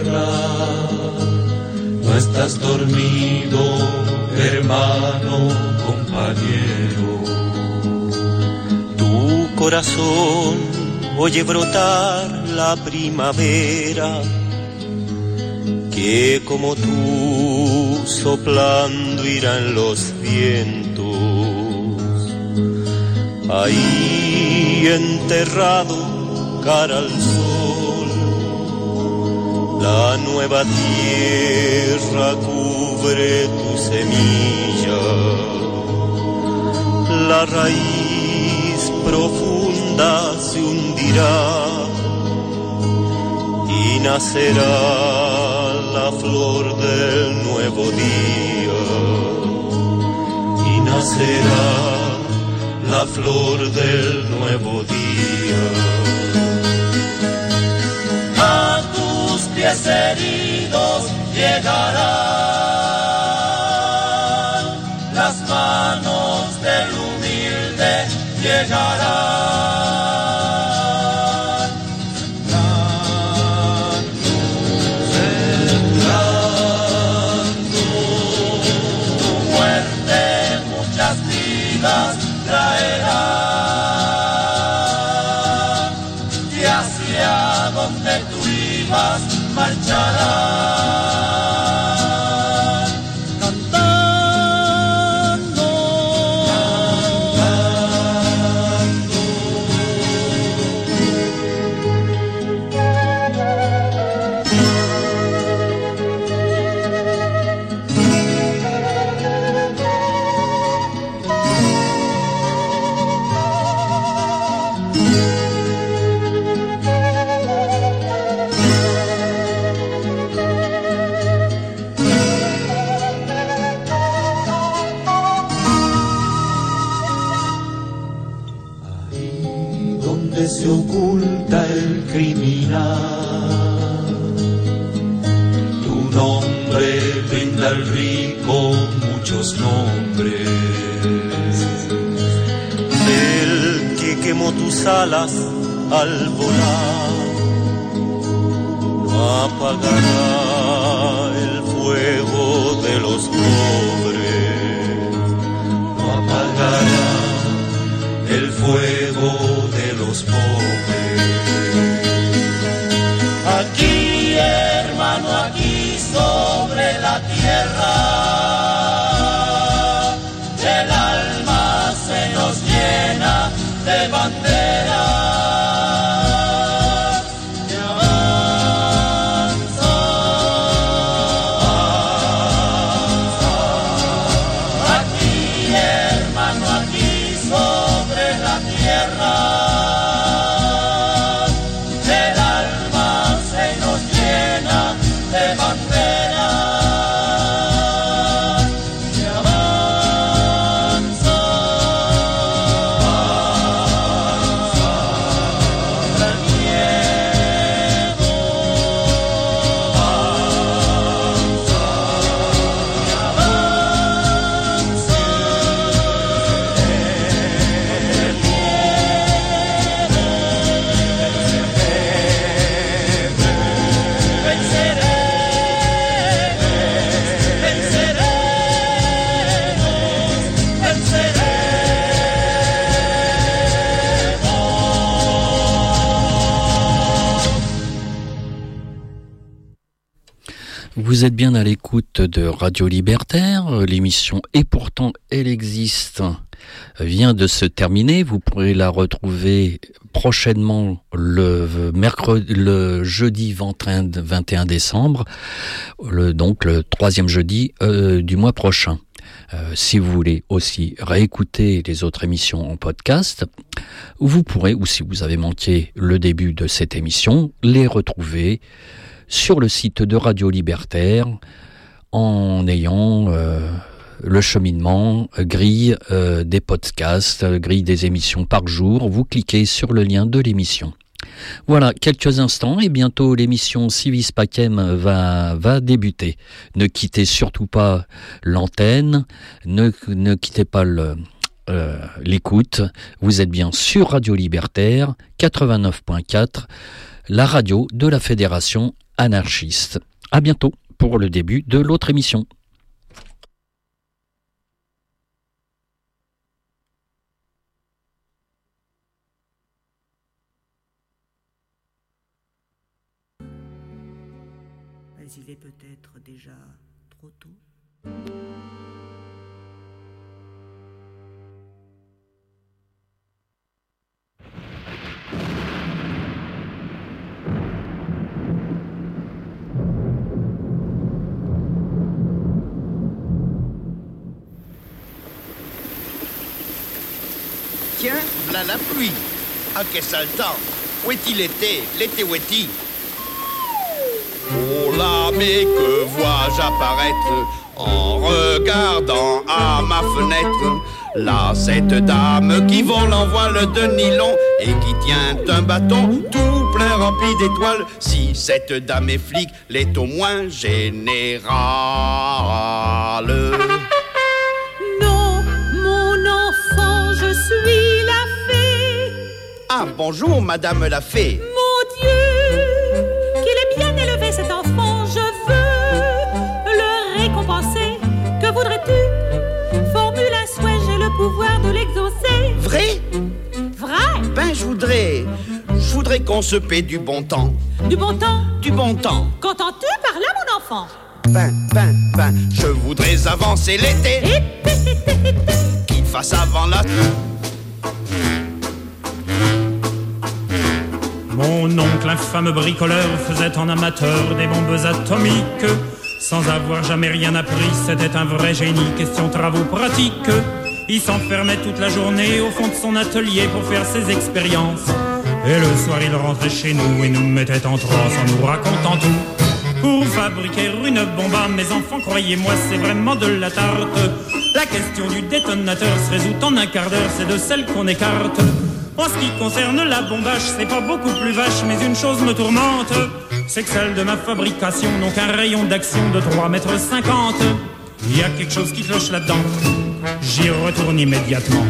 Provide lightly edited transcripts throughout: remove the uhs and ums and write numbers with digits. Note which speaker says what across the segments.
Speaker 1: tierra. No estás dormido, hermano, compañero.
Speaker 2: Tu corazón oye brotar la primavera, que como tú soplando irán los vientos. Ahí enterrado cara al sol, la nueva tierra cubre tu semilla. La raíz profunda se hundirá y nacerá la flor del nuevo día. Y nacerá la flor del nuevo día.
Speaker 1: A tus pies heridos llegarán, las manos del humilde llegarán. Traerá y hacia donde tú ibas marcharán cantando, se oculta el criminal. Tu nombre brinda al rico muchos nombres.
Speaker 2: El que quemó tus alas al volar no apagará el fuego de los pobres,
Speaker 1: no apagará el fuego de los pobres. Aquí, hermano, aquí sobre la tierra, el alma se nos llena de banderas.
Speaker 3: Vous êtes bien à l'écoute de Radio Libertaire, l'émission Et pourtant elle existe vient de se terminer. Vous pourrez la retrouver prochainement le jeudi 21 décembre, donc le troisième jeudi du mois prochain. Si vous voulez aussi réécouter les autres émissions en podcast, vous pourrez, ou si vous avez manqué le début de cette émission, les retrouver sur le site de Radio Libertaire en ayant le cheminement, grille des podcasts, grille des émissions par jour. Vous cliquez sur le lien de l'émission. Voilà, quelques instants et bientôt l'émission Civis Pacem va débuter. Ne quittez surtout pas l'antenne, ne quittez pas l'écoute. Vous êtes bien sur Radio Libertaire 89.4, la radio de la Fédération anarchiste. À bientôt pour le début de l'autre émission.
Speaker 4: Mais il est peut-être déjà trop tôt.
Speaker 5: Tiens, v'là la pluie. Ah, quel sale temps. Où est-il l'été où est-il? Oh là, mais que vois-je apparaître en regardant à ma fenêtre? Là, cette dame qui vole en voile de nylon et qui tient un bâton tout plein rempli d'étoiles. Si cette dame est flic, l'est au moins générale.
Speaker 6: Non, mon enfant, je suis la fée.
Speaker 5: Ah, bonjour, madame la fée.
Speaker 6: Mon Dieu, qu'il est bien élevé cet enfant, je veux le récompenser. Que voudrais-tu? Formule un souhait, j'ai le pouvoir de l'exaucer.
Speaker 5: Vrai?
Speaker 6: Vrai?
Speaker 5: Ben, je voudrais qu'on se paie du bon temps.
Speaker 6: Du bon temps?
Speaker 5: Du bon temps.
Speaker 6: Qu'entends-tu par là, mon enfant?
Speaker 5: Ben, je voudrais avancer l'été. Qu'il fasse avant la...
Speaker 7: Mon oncle, infâme bricoleur, faisait en amateur des bombes atomiques. Sans avoir jamais rien appris, c'était un vrai génie, question travaux pratiques. Il s'enfermait toute la journée au fond de son atelier pour faire ses expériences. Et le soir, il rentrait chez nous et nous mettait en transe en nous racontant tout. Pour fabriquer une bombe, mes enfants, croyez-moi, c'est vraiment de la tarte. La question du détonateur se résout en un quart d'heure, c'est de celle qu'on écarte. En ce qui concerne la bombage, c'est pas beaucoup plus vache, mais une chose me tourmente, c'est que celle de ma fabrication n'ont qu'un rayon d'action de 3,50 mètres. Il y a quelque chose qui cloche là-dedans, j'y retourne immédiatement.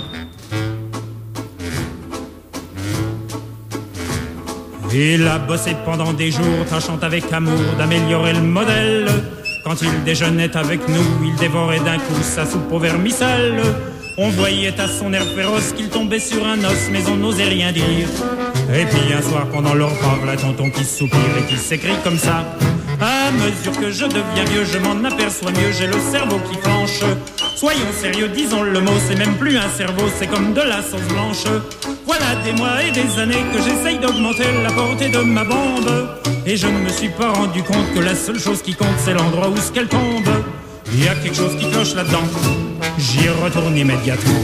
Speaker 7: Il a bossé pendant des jours, tâchant avec amour d'améliorer le modèle. Quand il déjeunait avec nous, il dévorait d'un coup sa soupe au vermicelle. On voyait à son air féroce qu'il tombait sur un os, mais on n'osait rien dire. Et puis un soir pendant le repas, voilà tonton qui soupire et qui s'écrie comme ça. À mesure que je deviens vieux, je m'en aperçois mieux, j'ai le cerveau qui flanche. Soyons sérieux, disons le mot, c'est même plus un cerveau, c'est comme de la sauce blanche. Voilà des mois et des années que j'essaye d'augmenter la portée de ma bombe. Et je ne me suis pas rendu compte que la seule chose qui compte, c'est l'endroit où ce qu'elle tombe. Il y a quelque chose qui cloche là-dedans, j'y retourne immédiatement.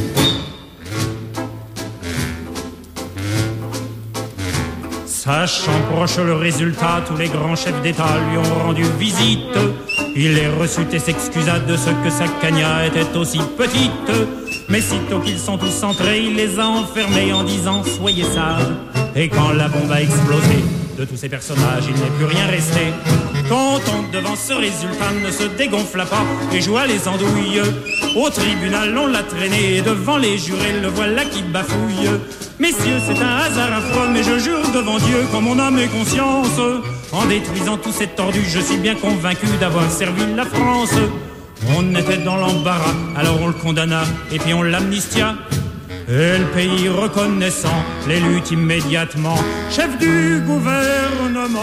Speaker 7: Sachant proche le résultat, tous les grands chefs d'État lui ont rendu visite. Il les reçut et s'excusa de ce que sa cagna était aussi petite. Mais sitôt qu'ils sont tous entrés, il les a enfermés en disant « Soyez sages ». Et quand la bombe a explosé, de tous ces personnages, il n'est plus rien resté. Quand on, devant ce résultat, ne se dégonfla pas et joua les andouilles. Au tribunal, on l'a traîné et devant les jurés, le voilà qui bafouille. Messieurs, c'est un hasard affreux, mais je jure devant Dieu, qu'en mon âme et conscience, en détruisant tous ces tordus, je suis bien convaincu d'avoir servi la France. On était dans l'embarras, alors on le condamna et puis on l'amnistia. Et le pays reconnaissant l'élut immédiatement chef du gouvernement.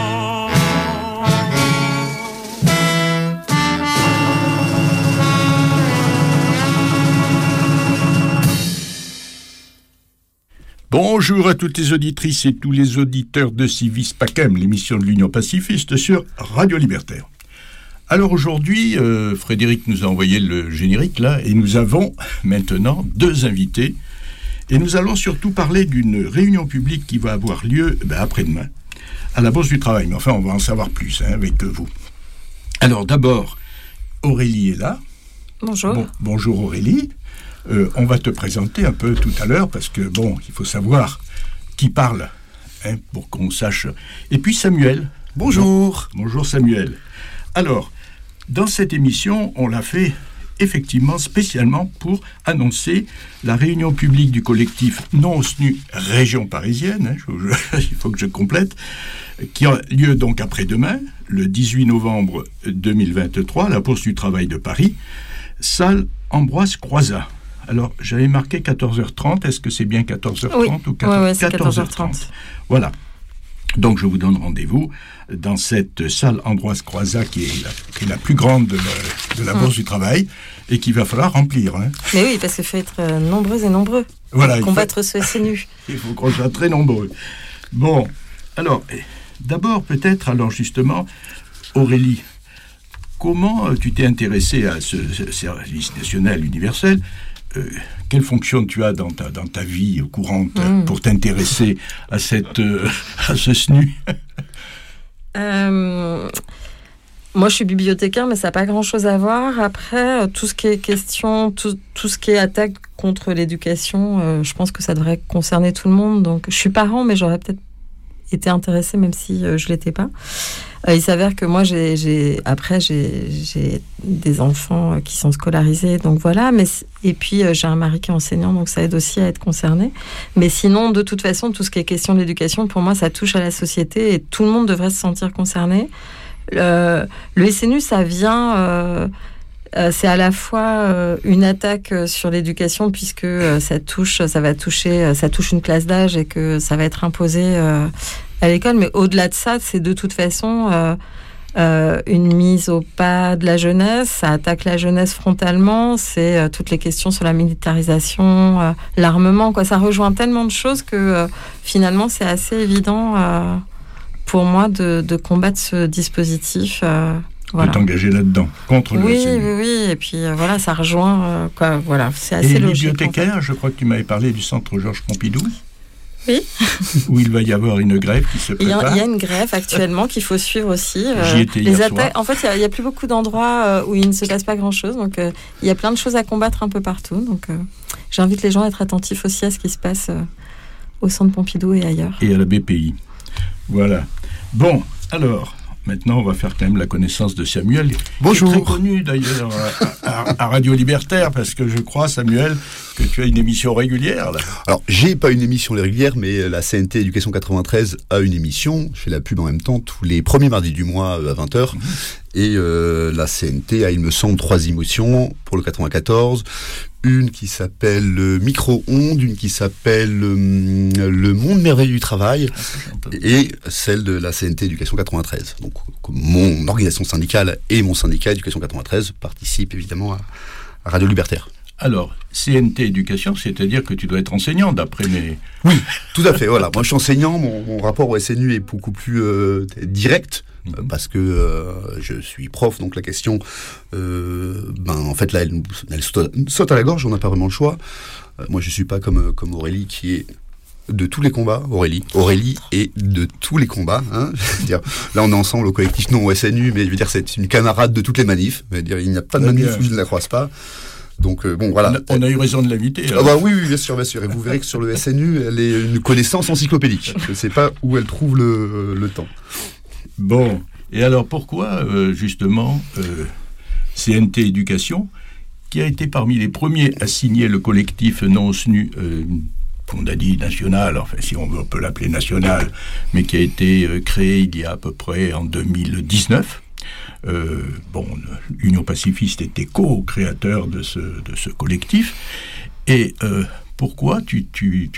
Speaker 8: Bonjour à toutes les auditrices et tous les auditeurs de Civis Pacem, l'émission de l'Union pacifiste sur Radio Libertaire. Alors aujourd'hui, Frédéric nous a envoyé le générique là, et nous avons maintenant 2 invités. Et nous allons surtout parler d'une réunion publique qui va avoir lieu après-demain, à la Bourse du Travail. Mais enfin, on va en savoir plus avec vous. Alors d'abord, Aurélie est là.
Speaker 9: Bonjour.
Speaker 8: Bonjour Aurélie. On va te présenter un peu tout à l'heure, parce que il faut savoir qui parle, pour qu'on sache. Et puis Samuel.
Speaker 10: Bonjour.
Speaker 8: Bonjour Samuel. Alors, dans cette émission, on l'a fait effectivement spécialement pour annoncer la réunion publique du collectif Non au SNU Région Parisienne, il faut que je complète, qui a lieu donc après-demain, le 18 novembre 2023, à la Bourse du Travail de Paris, salle Ambroise Croizat. Alors, j'avais marqué 14h30, est-ce que c'est bien 14h30 ou 14h30
Speaker 9: c'est 14h30.
Speaker 8: Voilà. Donc, je vous donne rendez-vous dans cette salle Ambroise Croizat, qui est la plus grande de la Bourse du Travail, et qu'il va falloir remplir. Hein.
Speaker 9: Mais oui, parce qu'il faut être nombreux et nombreux
Speaker 8: pour
Speaker 9: combattre ce SNU.
Speaker 8: Il faut qu'on soit très nombreux. Bon, alors, d'abord, peut-être, alors justement, Aurélie, comment tu t'es intéressée à ce service national universel ? Quelle fonction tu as dans ta vie courante pour t'intéresser à ce SNU ?
Speaker 9: Moi, je suis bibliothécaire, mais ça n'a pas grand-chose à voir. Après, tout ce qui est question, tout ce qui est attaque contre l'éducation, je pense que ça devrait concerner tout le monde. Donc, je suis parent, mais j'aurais peut-être été intéressée, même si je ne l'étais pas. Il s'avère que moi, j'ai des enfants qui sont scolarisés, donc voilà. Et puis, j'ai un mari qui est enseignant, donc ça aide aussi à être concerné. Mais sinon, de toute façon, tout ce qui est question de l'éducation, pour moi, ça touche à la société et tout le monde devrait se sentir concerné. Le SNU, ça vient... c'est à la fois une attaque sur l'éducation, puisque ça touche une classe d'âge et que ça va être imposé à l'école. Mais au-delà de ça, c'est de toute façon une mise au pas de la jeunesse. Ça attaque la jeunesse frontalement. C'est toutes les questions sur la militarisation, l'armement, quoi. Ça rejoint tellement de choses que finalement, c'est assez évident pour moi de combattre ce dispositif.
Speaker 8: Voilà. De t'engager là-dedans, contre le SNU.
Speaker 9: Oui, et puis voilà, ça rejoint, voilà, c'est assez logique.
Speaker 8: Et bibliothécaire, je crois que tu m'avais parlé du centre Georges Pompidou.
Speaker 9: Oui.
Speaker 8: Où il va y avoir une grève qui se prépare.
Speaker 9: Il y a une grève actuellement qu'il faut suivre aussi.
Speaker 8: J'y étais hier soir.
Speaker 9: En fait, il n'y a plus beaucoup d'endroits où il ne se passe pas grand-chose, donc il y a plein de choses à combattre un peu partout. Donc j'invite les gens à être attentifs aussi à ce qui se passe au centre Pompidou et ailleurs.
Speaker 8: Et à la BPI. Voilà. Bon, alors... Maintenant, on va faire quand même la connaissance de Samuel.
Speaker 10: Bonjour.
Speaker 8: Qui est très connu d'ailleurs à Radio Libertaire, parce que je crois, Samuel, que tu as une émission régulière. Là.
Speaker 10: Alors, j'ai pas une émission régulière, mais la CNT Éducation 93 a une émission. Je fais la pub en même temps tous les premiers mardis du mois à 20h. Et la CNT a, il me semble, 3 émissions pour le 94. Une qui s'appelle Micro-ondes, une qui s'appelle Le monde merveilleux du travail, et celle de la CNT Éducation 93. Donc, mon organisation syndicale et mon syndicat Éducation 93 participent évidemment à Radio Libertaire.
Speaker 8: Alors, CNT Éducation, c'est-à-dire que tu dois être enseignant, d'après mes...
Speaker 10: Oui, tout à fait, voilà. Moi, je suis enseignant, mon rapport au SNU est beaucoup plus direct, parce que je suis prof, donc la question, en fait, là, elle saute à la gorge, on n'a pas vraiment le choix. Moi, je suis pas comme Aurélie, qui est de tous les combats. Aurélie est de tous les combats. Hein. Je veux dire, là, on est ensemble au collectif non au SNU, mais je veux dire, c'est une camarade de toutes les manifs. Je veux dire, il n'y a pas de manif où je ne la croise pas. Donc, bon, voilà.
Speaker 8: On a eu raison de l'inviter.
Speaker 10: Ah bah oui, bien sûr. Et vous verrez que sur le SNU, elle est une connaissance encyclopédique. Je ne sais pas où elle trouve le temps.
Speaker 8: Bon. Et alors, pourquoi, justement, CNT Éducation, qui a été parmi les premiers à signer le collectif non SNU, qu'on a dit national, enfin, si on peut l'appeler national, mais qui a été créé il y a à peu près en 2019. L'Union pacifiste était co-créateur de ce collectif. Et pourquoi tu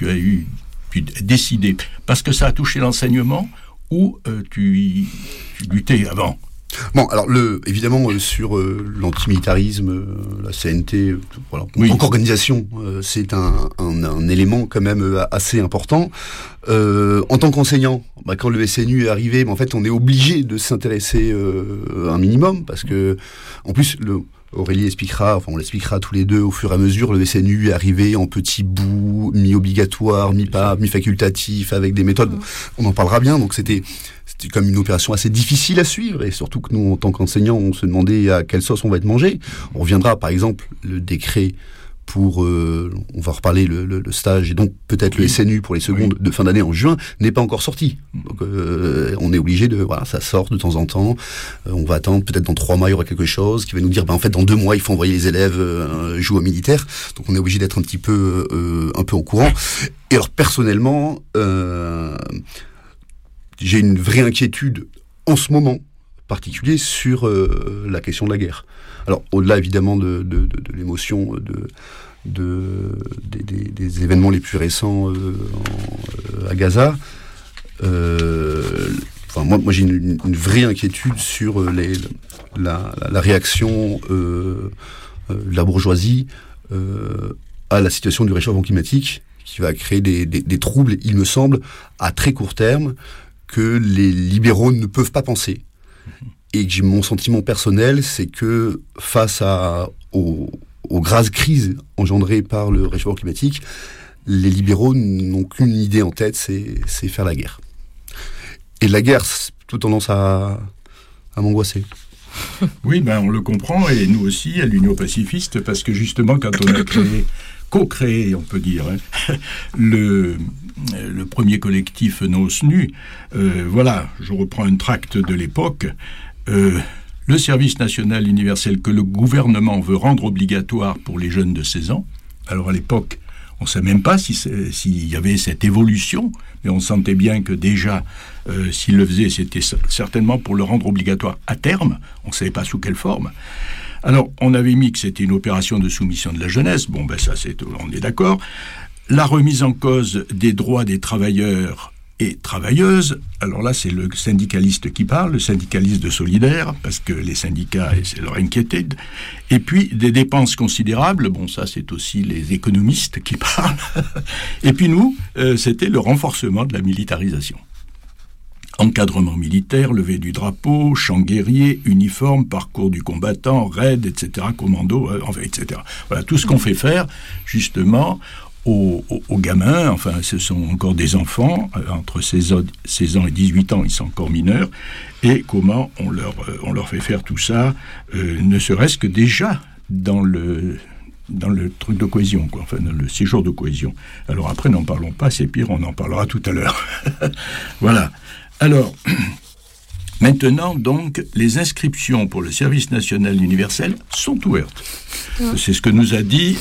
Speaker 8: as décidé? Parce que ça a touché l'enseignement ou tu luttais avant?
Speaker 10: Bon, alors évidemment sur l'antimilitarisme, la CNT, voilà,
Speaker 8: oui.
Speaker 10: En tant qu'organisation, c'est un élément quand même assez important. En tant qu'enseignant, quand le SNU est arrivé, en fait, on est obligé de s'intéresser un minimum, parce que en plus Aurélie expliquera, enfin on l'expliquera tous les deux au fur et à mesure, le SNU est arrivé en petits bouts, mi-obligatoire, mi-facultatif, avec des méthodes, on en parlera bien, donc c'était comme une opération assez difficile à suivre, et surtout que nous, en tant qu'enseignants, on se demandait à quelle sauce on va être mangé. On reviendra, par exemple, le décret pour, on va reparler le stage, et donc peut-être le SNU pour les secondes de fin d'année en juin, n'est pas encore sorti. Donc on est obligé voilà, ça sort de temps en temps, on va attendre, peut-être dans 3 mois il y aura quelque chose qui va nous dire, en fait dans 2 mois il faut envoyer les élèves jouer au militaire, donc on est obligé d'être un petit peu au courant. Et alors personnellement, j'ai une vraie inquiétude en ce moment particulier sur la question de la guerre. Alors, au-delà évidemment de l'émotion des événements les plus récents à Gaza, moi j'ai une vraie inquiétude sur la réaction de la bourgeoisie à la situation du réchauffement climatique, qui va créer des troubles, il me semble, à très court terme, que les libéraux ne peuvent pas penser. Et mon sentiment personnel, c'est que face aux graves crises engendrées par le réchauffement climatique, les libéraux n'ont qu'une idée en tête, c'est faire la guerre. Et la guerre, c'est plutôt tendance à m'angoisser.
Speaker 8: Oui, on le comprend, et nous aussi, à l'Union pacifiste, parce que justement, quand on a co-créé, on peut dire, le premier collectif NOS-NU, je reprends un tract de l'époque, le service national universel que le gouvernement veut rendre obligatoire pour les jeunes de 16 ans. Alors à l'époque, on ne savait même pas s'il y avait cette évolution, mais on sentait bien que déjà, s'il le faisait, c'était certainement pour le rendre obligatoire à terme. On ne savait pas sous quelle forme. Alors, on avait mis que c'était une opération de soumission de la jeunesse. Ça, on est d'accord. La remise en cause des droits des travailleurs et travailleuses. Alors là, c'est le syndicaliste qui parle, le syndicaliste de Solidaire, parce que les syndicats, c'est leur inquiétude. Et puis, des dépenses considérables. Ça, c'est aussi les économistes qui parlent. Et puis nous, c'était le renforcement de la militarisation. Encadrement militaire, levée du drapeau, chant guerrier, uniforme, parcours du combattant, raid, etc., commando, etc. Voilà, tout ce qu'on fait faire, justement, aux gamins, ce sont encore des enfants, entre 16 ans et 18 ans, ils sont encore mineurs, et comment on leur fait faire tout ça, ne serait-ce que déjà dans le truc de cohésion, dans le séjour de cohésion. Alors après, n'en parlons pas, c'est pire, on en parlera tout à l'heure. Voilà. Alors, maintenant, donc, les inscriptions pour le service national universel sont ouvertes. C'est ce que nous a dit,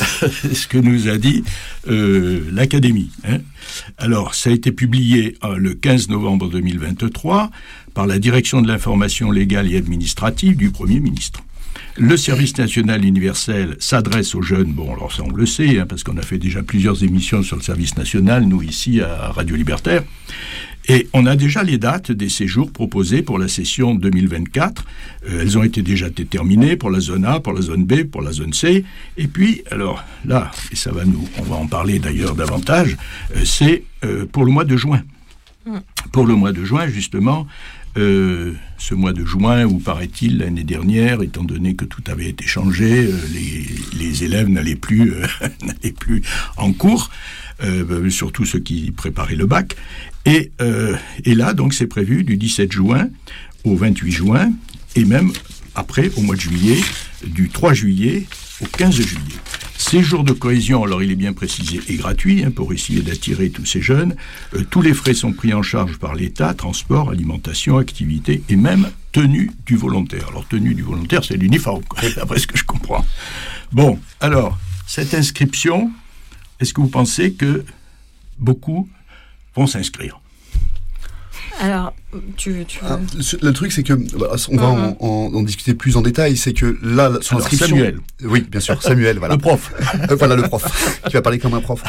Speaker 8: l'Académie. Alors, ça a été publié le 15 novembre 2023 par la Direction de l'information légale et administrative du Premier ministre. Le service national universel s'adresse aux jeunes, alors ça on le sait, parce qu'on a fait déjà plusieurs émissions sur le service national, nous ici à Radio Libertaire. Et on a déjà les dates des séjours proposés pour la session 2024. Elles ont été déjà déterminées pour la zone A, pour la zone B, pour la zone C. Et puis, alors là, et on va en parler d'ailleurs davantage, c'est pour le mois de juin. Pour le mois de juin, justement, ce mois de juin où, paraît-il, l'année dernière, étant donné que tout avait été changé, les élèves n'allaient plus en cours, surtout ceux qui préparaient le bac. Et là, donc, c'est prévu du 17 juin au 28 juin, et même après, au mois de juillet, du 3 juillet au 15 juillet. Séjour de cohésion, alors il est bien précisé, est gratuit, pour essayer d'attirer tous ces jeunes. Tous les frais sont pris en charge par l'État, transport, alimentation, activité, et même tenue du volontaire. Alors, tenue du volontaire, c'est l'uniforme, d'après ce que je comprends. Bon, alors, cette inscription, est-ce que vous pensez que beaucoup vont s'inscrire?
Speaker 9: Alors,
Speaker 10: le truc, c'est que on va en discuter plus en détail. C'est que là, son inscription.
Speaker 8: Samuel.
Speaker 10: Oui, bien sûr, Samuel, voilà.
Speaker 8: Le prof.
Speaker 10: Voilà le prof. Qui va parler comme un prof.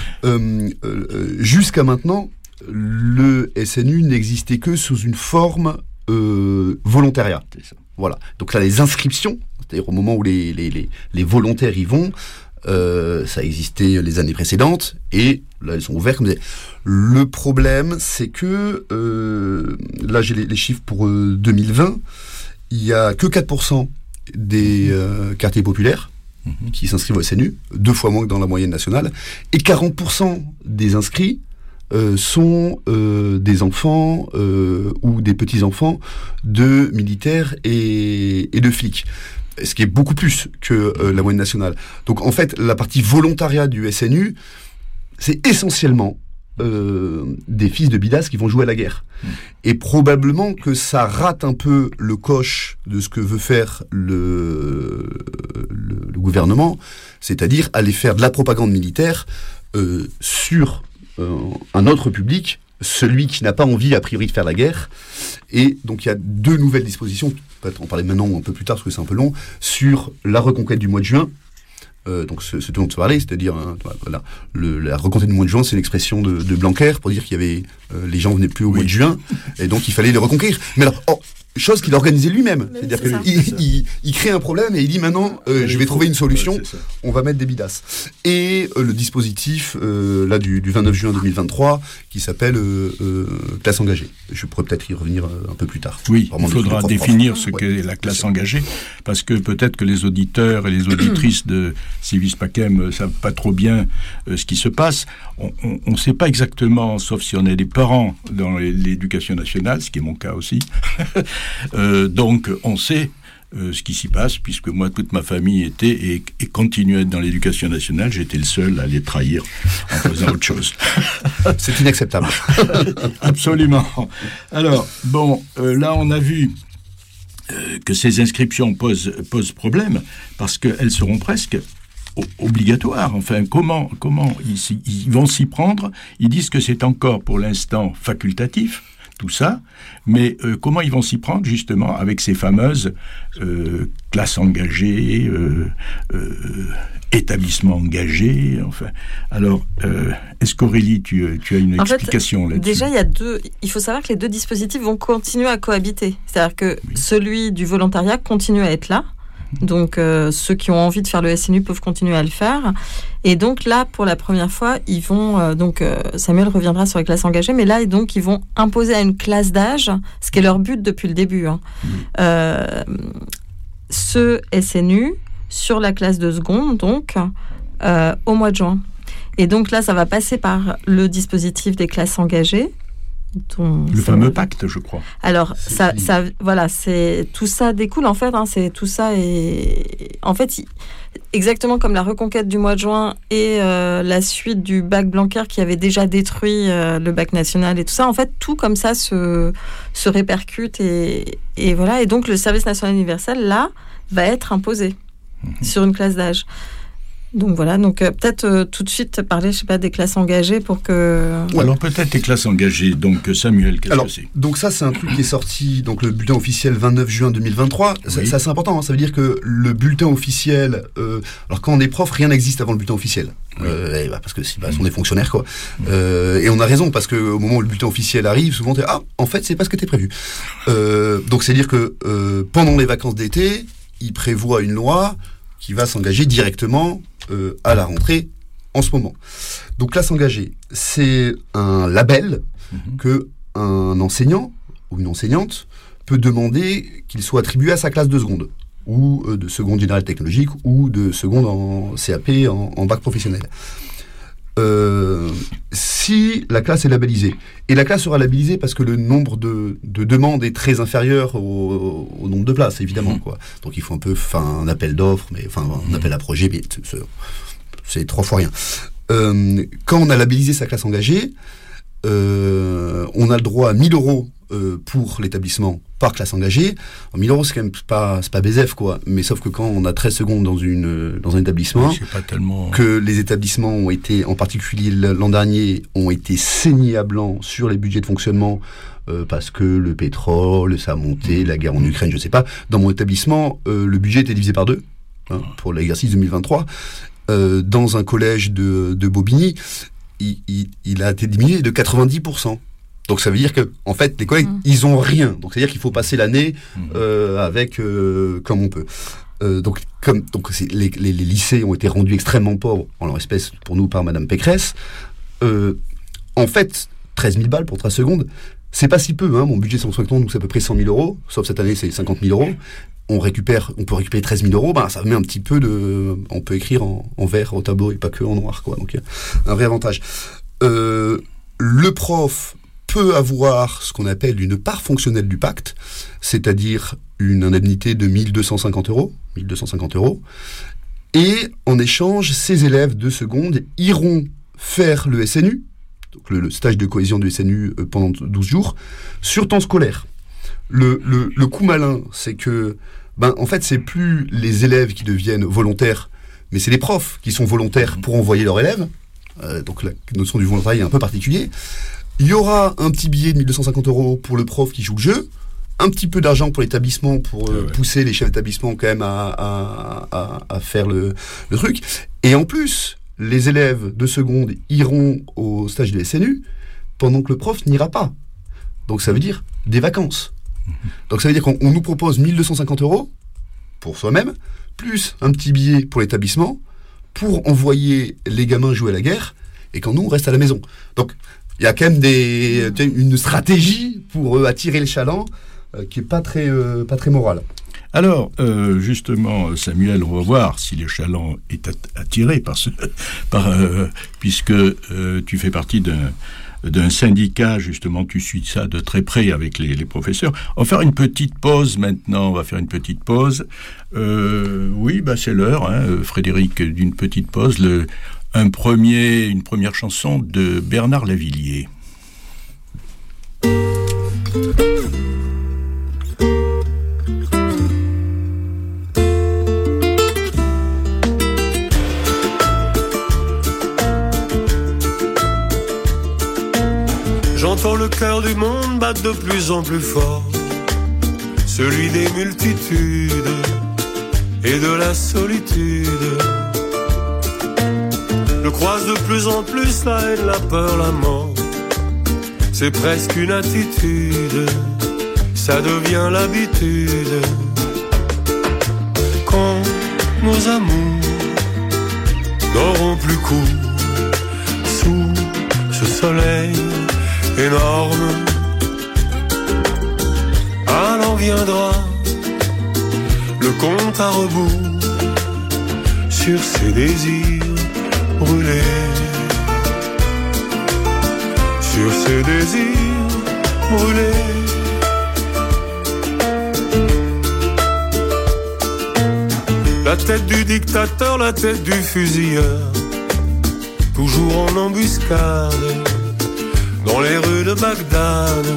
Speaker 10: Jusqu'à maintenant, le SNU n'existait que sous une forme volontariat. C'est ça. Voilà. Donc là, les inscriptions, c'est-à-dire au moment où les volontaires y vont. Ça existait les années précédentes, et là, elles sont ouvertes. Comme le problème, c'est que, là, j'ai les chiffres pour 2020, il n'y a que 4% des quartiers populaires qui s'inscrivent au SNU, 2 fois moins que dans la moyenne nationale, et 40% des inscrits sont des enfants ou des petits-enfants de militaires et de flics. Ce qui est beaucoup plus que la moyenne nationale. Donc en fait, la partie volontariat du SNU, c'est essentiellement des fils de bidas qui vont jouer à la guerre. Et probablement que ça rate un peu le coche de ce que veut faire le gouvernement, c'est-à-dire aller faire de la propagande militaire sur un autre public, celui qui n'a pas envie, a priori, de faire la guerre. Et donc, il y a 2 nouvelles dispositions, peut-être en parler maintenant ou un peu plus tard, parce que c'est un peu long, sur la reconquête du mois de juin. Donc, ce dont tu parlais, c'est-à-dire, voilà, la reconquête du mois de juin, c'est l'expression de Blanquer pour dire qu'il y avait, les gens venaient plus au mois de juin, et donc il fallait les reconquérir. Mais alors, chose qu'il organisait lui-même. C'est-à-dire qu'il crée un problème et il dit maintenant, je vais trouver une solution, on va mettre des bidasses. Et le dispositif là du 29 juin 2023 qui s'appelle classe engagée. Je pourrais peut-être y revenir un peu plus tard.
Speaker 8: Oui, il faudra définir ce qu'est la classe engagée, parce que peut-être que les auditeurs et les auditrices de Civis Pacem ne savent pas trop bien ce qui se passe. On ne sait pas exactement, sauf si on est des parents dans l'éducation nationale, ce qui est mon cas aussi. Donc on sait ce qui s'y passe, puisque moi, toute ma famille était et continue à être dans l'éducation nationale. J'étais le seul à les trahir en faisant autre chose.
Speaker 10: C'est inacceptable.
Speaker 8: Absolument. Alors, bon, là on a vu que ces inscriptions posent problème, parce qu'elles seront presque obligatoires. Enfin, comment ils vont s'y prendre? Ils disent que c'est encore pour l'instant facultatif, tout ça, mais comment ils vont s'y prendre justement avec ces fameuses classes engagées, établissements engagés, enfin. Alors, est-ce qu'Aurélie, tu as une explication là-dessus?
Speaker 9: Déjà, il faut savoir que les 2 dispositifs vont continuer à cohabiter. C'est-à-dire que celui du volontariat continue à être là. Donc, ceux qui ont envie de faire le SNU peuvent continuer à le faire. Et donc là, pour la première fois, ils vont... Samuel reviendra sur les classes engagées, mais là, donc, ils vont imposer à une classe d'âge, ce qui est leur but depuis le début, ce SNU sur la classe de seconde, donc, au mois de juin. Et donc là, ça va passer par le dispositif des classes engagées.
Speaker 8: Le fameux pacte, je crois.
Speaker 9: Alors, voilà, tout ça découle, en fait, tout ça est... En fait, exactement comme la reconquête du mois de juin et la suite du bac Blanquer qui avait déjà détruit le bac national et tout ça, en fait, tout comme ça se répercute et voilà. Et donc, le service national universel, là, va être imposé sur une classe d'âge. Donc voilà, peut-être tout de suite parler, je sais pas, des classes engagées pour que...
Speaker 8: Alors peut-être les classes engagées, donc Samuel, qu'est-ce que c'est?
Speaker 10: Donc ça, c'est un truc qui est sorti, donc le bulletin officiel 29 juin 2023, oui. Ça c'est important, ça veut dire que le bulletin officiel, alors quand on est prof, rien n'existe avant le bulletin officiel. Oui. Parce que on est fonctionnaire, quoi. Et on a raison, parce qu'au moment où le bulletin officiel arrive, souvent t'es, en fait, c'est pas ce que t'es prévu. Donc c'est-à-dire que pendant les vacances d'été, il prévoit une loi qui va s'engager directement à la rentrée en ce moment. Donc classe engagée, c'est un label que un enseignant ou une enseignante peut demander qu'il soit attribué à sa classe de seconde, ou de seconde générale technologique, ou de seconde en CAP, en bac professionnel. Si la classe est labellisée, et la classe sera labellisée parce que le nombre de demandes est très inférieur au nombre de places, évidemment, quoi. Donc il faut un appel d'offres, mais un appel à projet, mais c'est 3 fois rien. Quand on a labellisé sa classe engagée, on a le droit à 1 000 € pour l'établissement par classe engagée. 1 000 €, c'est quand même c'est pas BZF, quoi. Mais sauf que quand on a 13 secondes dans un établissement,
Speaker 8: oui, c'est pas tellement...
Speaker 10: que les établissements ont été, en particulier l'an dernier, ont été saignés à blanc sur les budgets de fonctionnement parce que le pétrole, ça a monté, la guerre en Ukraine, je sais pas. Dans mon établissement, le budget était divisé par 2 pour l'exercice 2023. Dans un collège de Bobigny, il a été diminué de 90%. Donc ça veut dire que, en fait, les collègues, ils ont rien. Donc c'est-à-dire qu'il faut passer l'année avec comme on peut. Donc les lycées ont été rendus extrêmement pauvres, en leur espèce pour nous par Madame Pécresse. En fait, 13 000 balles pour 13 secondes, c'est pas si peu. Mon budget sur le nous c'est à peu près 100 000 €, sauf cette année c'est 50 000 €. On peut récupérer 13 000 €, ça met un petit peu on peut écrire en vert au tableau et pas que en noir, quoi. Donc il y a un vrai avantage. Le prof peut avoir ce qu'on appelle une part fonctionnelle du pacte, c'est-à-dire une indemnité de 1 250 €, et en échange, ses élèves de seconde iront faire le SNU, donc le stage de cohésion du SNU pendant 12 jours, sur temps scolaire. Le coup malin, c'est que, en fait, c'est plus les élèves qui deviennent volontaires, mais c'est les profs qui sont volontaires pour envoyer leurs élèves. Donc la notion du volontariat est un peu particulier. Il y aura un petit billet de 1250 € pour le prof qui joue le jeu, un petit peu d'argent pour l'établissement pour pousser les chefs d'établissement quand même à faire le truc. Et en plus, les élèves de seconde iront au stage de SNU pendant que le prof n'ira pas. Donc ça veut dire des vacances. Donc ça veut dire qu'on nous propose 1250 € pour soi-même, plus un petit billet pour l'établissement, pour envoyer les gamins jouer à la guerre, et quand nous, on reste à la maison. Donc il y a quand même une stratégie pour attirer le chaland qui est pas très morale.
Speaker 8: Alors, justement, Samuel, on va voir si le chaland est attiré puisque tu fais partie d'un syndicat, justement, tu suis ça de très près avec les professeurs. On va faire une petite pause maintenant, oui, c'est l'heure, Frédéric, d'une petite pause. Une première chanson de Bernard Lavilliers.
Speaker 11: J'entends le cœur du monde battre de plus en plus fort, celui des multitudes et de la solitude. Je croise de plus en plus la haine, la peur, la mort. C'est presque une attitude, ça devient l'habitude. Quand nos amours n'auront plus cours sous ce soleil énorme, alors viendra le compte à rebours sur ces désirs brûlés, sur ces désirs brûlés. La tête du dictateur, la tête du fusilleur, toujours en embuscade dans les rues de Bagdad.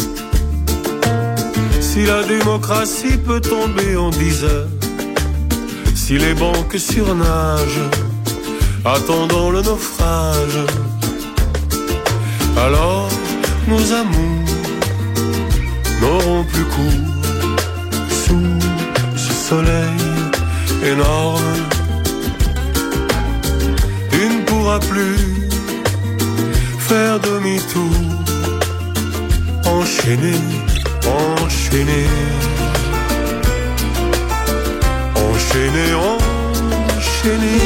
Speaker 11: Si la démocratie peut tomber en 10 heures, si les banques surnagent, attendant le naufrage, alors nos amours n'auront plus cours sous ce soleil énorme. Tu ne pourras plus faire demi-tour, enchaîner, enchaîner, enchaîner, enchaîner.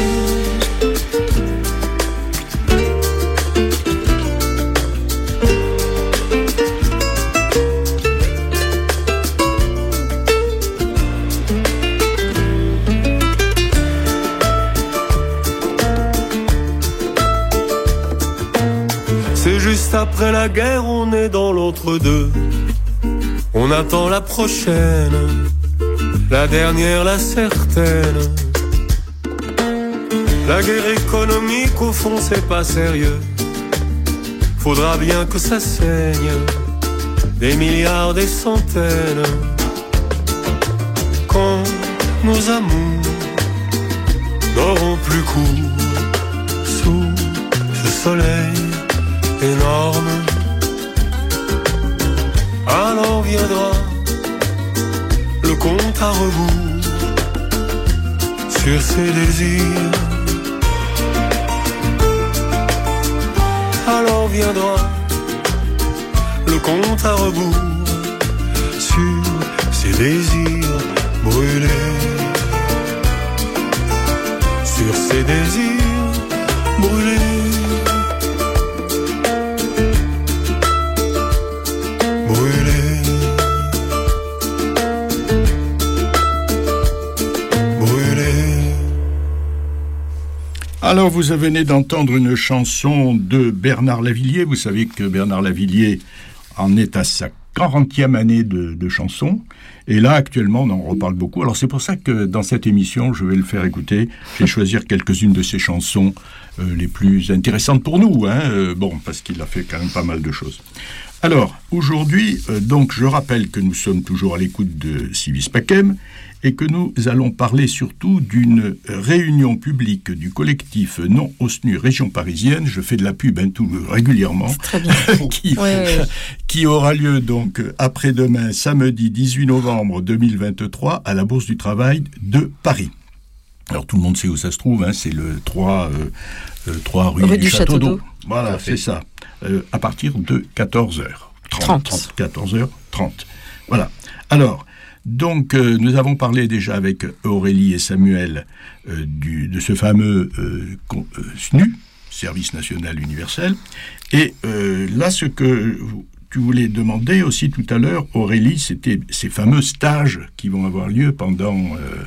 Speaker 11: Juste après la guerre, on est dans l'entre-deux. On attend la prochaine, la dernière, la certaine. La guerre économique, au fond, c'est pas sérieux. Faudra bien que ça saigne, des milliards, des centaines. Quand nos amours n'auront plus cours sous ce soleil énorme, alors viendra le compte à rebours sur ses désirs. Alors viendra le compte à rebours sur ses désirs brûlés, sur ses désirs brûlés.
Speaker 8: Alors, vous venez d'entendre une chanson de Bernard Lavilliers. Vous savez que Bernard Lavilliers en est à sa 40e année de chansons. Et là, actuellement, on en reparle beaucoup. Alors, c'est pour ça que dans cette émission, je vais le faire écouter. Je vais choisir quelques-unes de ses chansons les plus intéressantes pour nous. Parce qu'il a fait quand même pas mal de choses. Alors, aujourd'hui, donc, je rappelle que nous sommes toujours à l'écoute de Civis Pacem et que nous allons parler surtout d'une réunion publique du collectif Non-OSNU Région Parisienne. Je fais de la pub tout régulièrement.
Speaker 9: Très bien.
Speaker 8: qui aura lieu donc après-demain, samedi 18 novembre 2023, à la Bourse du Travail de Paris. Alors, tout le monde sait où ça se trouve, c'est le 3 rue du Château d'Eau. Voilà, c'est ça. À partir de 14h30. 14h30. Voilà. Alors, donc, nous avons parlé déjà avec Aurélie et Samuel de ce fameux SNU, Service National Universel. Et là, ce que tu voulais demander aussi tout à l'heure, Aurélie, c'était ces fameux stages qui vont avoir lieu pendant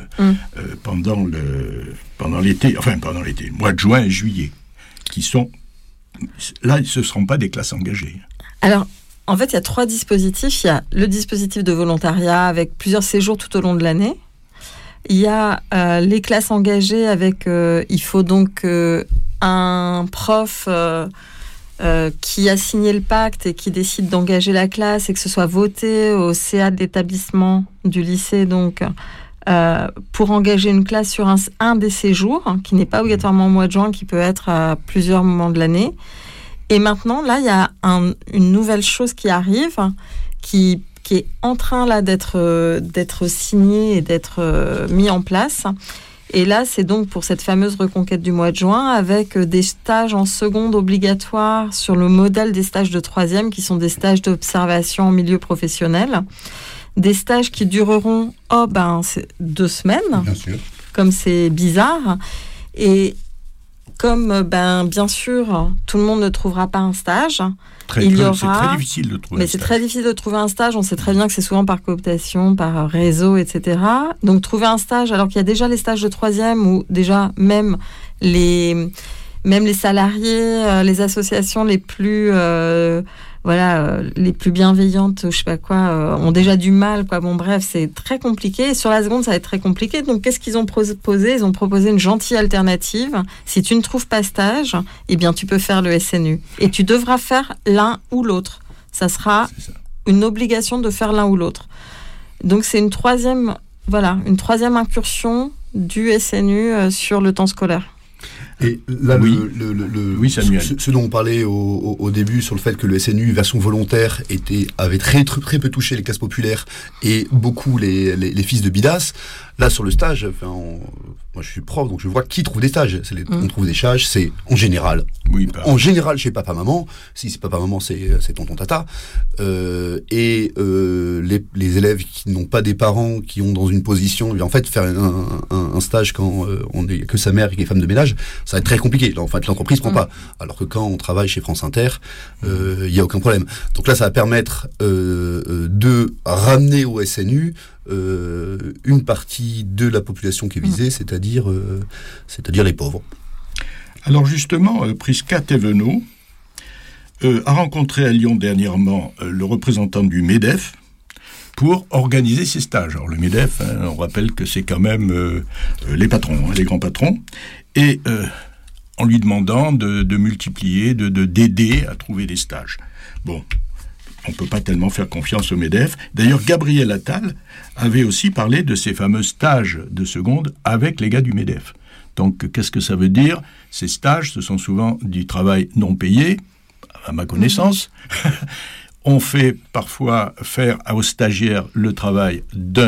Speaker 8: l'été, le mois de juin et juillet, qui sont... Là, ce ne seront pas des classes engagées.
Speaker 9: Alors, en fait, il y a 3 dispositifs. Il y a le dispositif de volontariat avec plusieurs séjours tout au long de l'année. Il y a les classes engagées avec... il faut donc un prof qui a signé le pacte et qui décide d'engager la classe et que ce soit voté au CA de l'établissement du lycée, donc... pour engager une classe sur un des séjours, qui n'est pas obligatoirement au mois de juin, qui peut être à plusieurs moments de l'année. Et maintenant, là, il y a une nouvelle chose qui arrive, qui est en train là d'être signée et d'être mis en place. Et là, c'est donc pour cette fameuse reconquête du mois de juin, avec des stages en seconde obligatoires sur le modèle des stages de 3e, qui sont des stages d'observation en milieu professionnel. Des stages qui dureront 2 semaines,
Speaker 10: bien sûr.
Speaker 9: Comme c'est bizarre. Et comme, bien sûr, tout le monde ne trouvera pas un stage,
Speaker 8: c'est très difficile de trouver un stage.
Speaker 9: C'est très difficile de trouver un stage. On sait très bien que c'est souvent par cooptation, par réseau, etc. Donc, trouver un stage, alors qu'il y a déjà les stages de 3e, où déjà, même les salariés, les associations les plus... les plus bienveillantes, je sais pas quoi, ont déjà du mal, quoi. Bon, bref, c'est très compliqué. Et sur la seconde, ça va être très compliqué. Donc, qu'est-ce qu'ils ont proposé ? Ils ont proposé une gentille alternative. Si tu ne trouves pas stage, eh bien, tu peux faire le SNU. Et tu devras faire l'un ou l'autre. Ça sera une obligation de faire l'un ou l'autre. Donc, c'est une troisième incursion du SNU sur le temps scolaire.
Speaker 10: Et là,
Speaker 8: oui, Samuel.
Speaker 10: Ce dont on parlait au début sur le fait que le SNU version volontaire avait très peu touché les classes populaires et beaucoup les fils de bidas. Là, sur le stage, moi je suis prof, donc je vois qui trouve des stages. On trouve des stages, c'est en général.
Speaker 8: Oui,
Speaker 10: en général chez papa-maman. Si c'est papa-maman, c'est tonton-tata. Les élèves qui n'ont pas des parents qui ont dans une position, en fait, faire un stage quand on n'est que sa mère et qui est femme de ménage, ça va être très compliqué. En fait, l'entreprise prend pas. Alors que quand on travaille chez France Inter, il y a aucun problème. Donc là, ça va permettre de ramener au SNU une partie de la population qui est visée, c'est-à-dire les pauvres.
Speaker 8: Alors justement, Prisca Thévenot a rencontré à Lyon dernièrement le représentant du MEDEF pour organiser ces stages. Alors le MEDEF, on rappelle que c'est quand même les patrons, les grands patrons, et en lui demandant de multiplier, d'aider à trouver des stages. Bon, on ne peut pas tellement faire confiance au MEDEF. D'ailleurs, Gabriel Attal avait aussi parlé de ces fameux stages de seconde avec les gars du MEDEF. Donc, qu'est-ce que ça veut dire ? Ces stages, ce sont souvent du travail non payé, à ma connaissance. On fait parfois faire aux stagiaires le travail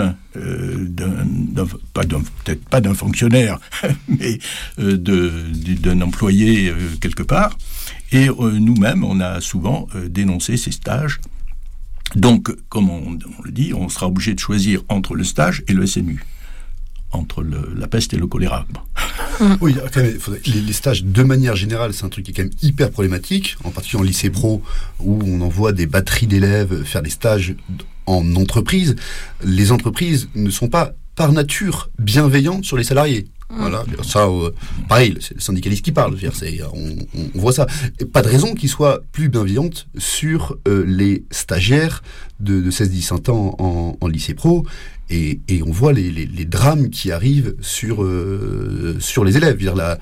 Speaker 8: peut-être pas d'un fonctionnaire, mais d'un employé quelque part. Et nous-mêmes, on a souvent dénoncé ces stages. Donc, comme on le dit, on sera obligé de choisir entre le stage et le SNU, entre la peste et le choléra.
Speaker 10: Oui, les stages, de manière générale, c'est un truc qui est quand même hyper problématique, en particulier en lycée pro, où on envoie des batteries d'élèves faire des stages en entreprise. Les entreprises ne sont pas, par nature, bienveillantes sur les salariés. Voilà, ça, pareil, c'est le syndicaliste qui parle. On voit ça. Et pas de raison qu'ils soient plus bienveillantes sur les stagiaires de 16-17 ans en lycée pro. Et on voit les drames qui arrivent sur les élèves.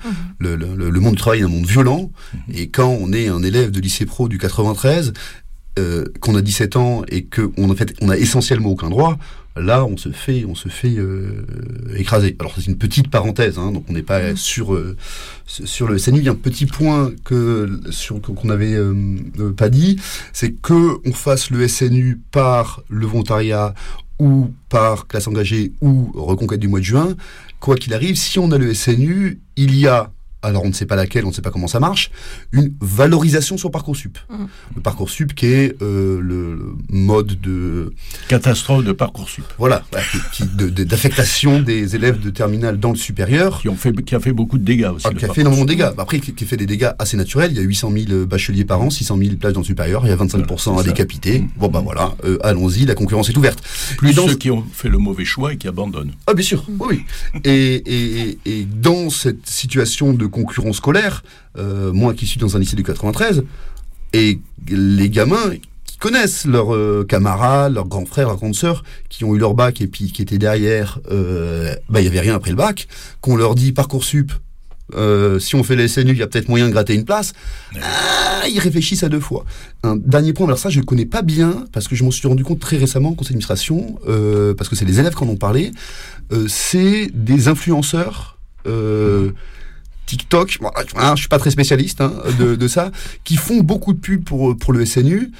Speaker 10: Le monde du travail est un monde violent. Et quand on est un élève de lycée pro du 93, qu'on a 17 ans et qu'on on a essentiellement aucun droit, là, on se fait écraser. Alors, c'est une petite parenthèse, donc on n'est pas sur le SNU. Il y a un petit point qu'on n'avait pas dit, c'est que on fasse le SNU par le volontariat ou par classe engagée ou reconquête du mois de juin. Quoi qu'il arrive, si on a le SNU, il y a, alors on ne sait pas laquelle, on ne sait pas comment ça marche, une valorisation sur Parcoursup. Le Parcoursup qui est le mode de...
Speaker 8: catastrophe de Parcoursup.
Speaker 10: Voilà, d'affectation des élèves de terminale dans le supérieur.
Speaker 8: Qui a fait beaucoup de dégâts aussi.
Speaker 10: Qui a fait énormément de dégâts. Après, qui fait des dégâts assez naturels. Il y a 800 000 bacheliers par an, 600 000 places dans le supérieur, il y a 25% à décapiter. Bon, voilà, allons-y, la concurrence est ouverte.
Speaker 8: Plus ceux qui ont fait le mauvais choix et qui abandonnent.
Speaker 10: Ah, bien sûr, oui. Et dans cette situation de concurrence scolaire, moi qui suis dans un lycée du 93, et les gamins qui connaissent leurs camarades, leurs grands frères, leurs grandes sœurs, qui ont eu leur bac et puis qui étaient derrière, il n'y avait rien après le bac, qu'on leur dit Parcoursup, si on fait les SNU, il y a peut-être moyen de gratter une place. Ils réfléchissent à deux fois. Un dernier point, alors ça je ne connais pas bien, parce que je m'en suis rendu compte très récemment au conseil d'administration, parce que c'est les élèves qui en ont parlé, c'est des influenceurs TikTok, je suis pas très spécialiste de ça, qui font beaucoup de pubs pour le SNU.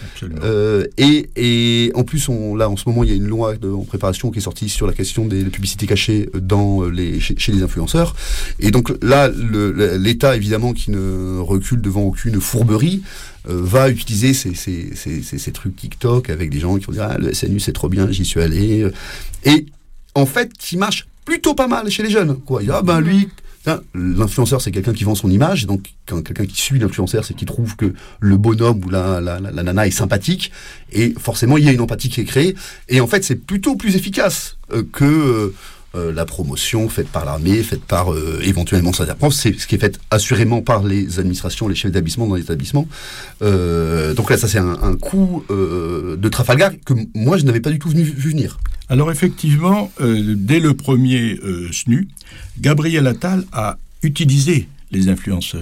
Speaker 10: Et en plus, en ce moment, il y a une loi en préparation qui est sortie sur la question des publicités cachées chez les influenceurs. Et donc là, l'État, évidemment, qui ne recule devant aucune fourberie, va utiliser ces trucs TikTok avec des gens qui vont dire le SNU c'est trop bien, j'y suis allé. Et en fait, qui marche plutôt pas mal chez les jeunes. Quoi. Il dit, lui... L'influenceur, c'est quelqu'un qui vend son image, donc quelqu'un qui suit l'influenceur, c'est qui trouve que le bonhomme ou la nana est sympathique, et forcément il y a une empathie qui est créée, et en fait c'est plutôt plus efficace que la promotion faite par l'armée, faite par éventuellement sa prof, c'est ce qui est fait assurément par les administrations, les chefs d'établissement dans les établissements. Donc là, ça c'est un coup de Trafalgar que moi je n'avais pas du tout vu venir.
Speaker 8: Alors effectivement, dès le premier SNU, Gabriel Attal a utilisé les influenceurs.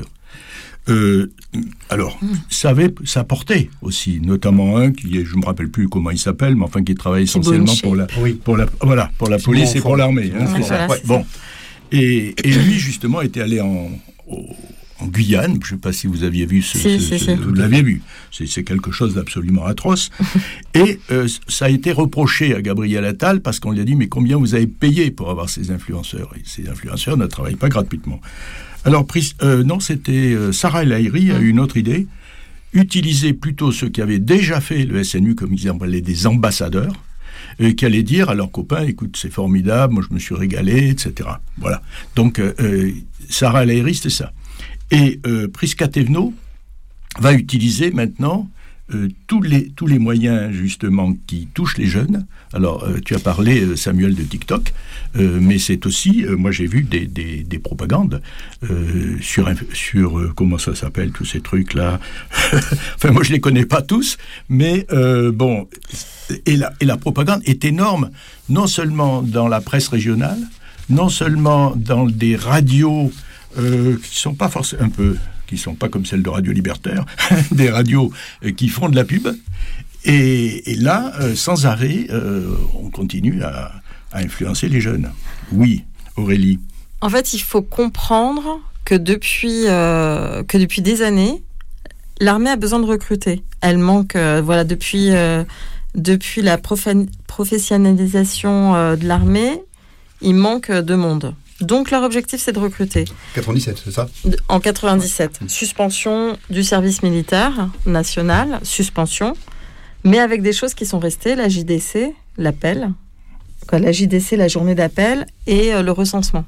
Speaker 8: Alors, ça portait aussi, notamment un qui est, je ne me rappelle plus comment il s'appelle, mais enfin qui travaille essentiellement pour la police et pour l'armée. C'est ça. Ouais, bon. Et lui, justement, était allé en Guyane. Je ne sais pas si vous aviez vu vous l'aviez vu. C'est quelque chose d'absolument atroce. Et ça a été reproché à Gabriel Attal parce qu'on lui a dit mais combien vous avez payé pour avoir ces influenceurs ? Et ces influenceurs ne travaillent pas gratuitement. Alors, non, c'était Sarah El Haïry a eu une autre idée. Utiliser plutôt ceux qui avaient déjà fait le SNU, comme ils appelaient des ambassadeurs, qui allaient dire à leurs copains, écoute, c'est formidable, moi je me suis régalé, etc. Voilà. Donc, Sarah El Haïry, c'était ça. Et Prisca Thévenot va utiliser maintenant tous les moyens justement qui touchent les jeunes. Alors tu as parlé Samuel de TikTok, mais c'est aussi moi j'ai vu des propagandes sur comment ça s'appelle tous ces trucs là. Enfin moi je les connais pas tous, mais bon et la propagande est énorme, non seulement dans la presse régionale, non seulement dans des radios qui sont pas forcément qui sont pas comme celles de Radio Libertaire, des radios qui font de la pub. Et là, sans arrêt, on continue à influencer les jeunes. Oui, Aurélie.
Speaker 9: En fait, il faut comprendre que depuis des années, l'armée a besoin de recruter. Elle manque, depuis la professionnalisation de l'armée, il manque de monde. Donc leur objectif c'est de recruter.
Speaker 10: 97, c'est ça ?
Speaker 9: En 97. Suspension du service militaire national, suspension, mais avec des choses qui sont restées, la JDC, l'appel, la JDC, la journée d'appel, et le recensement.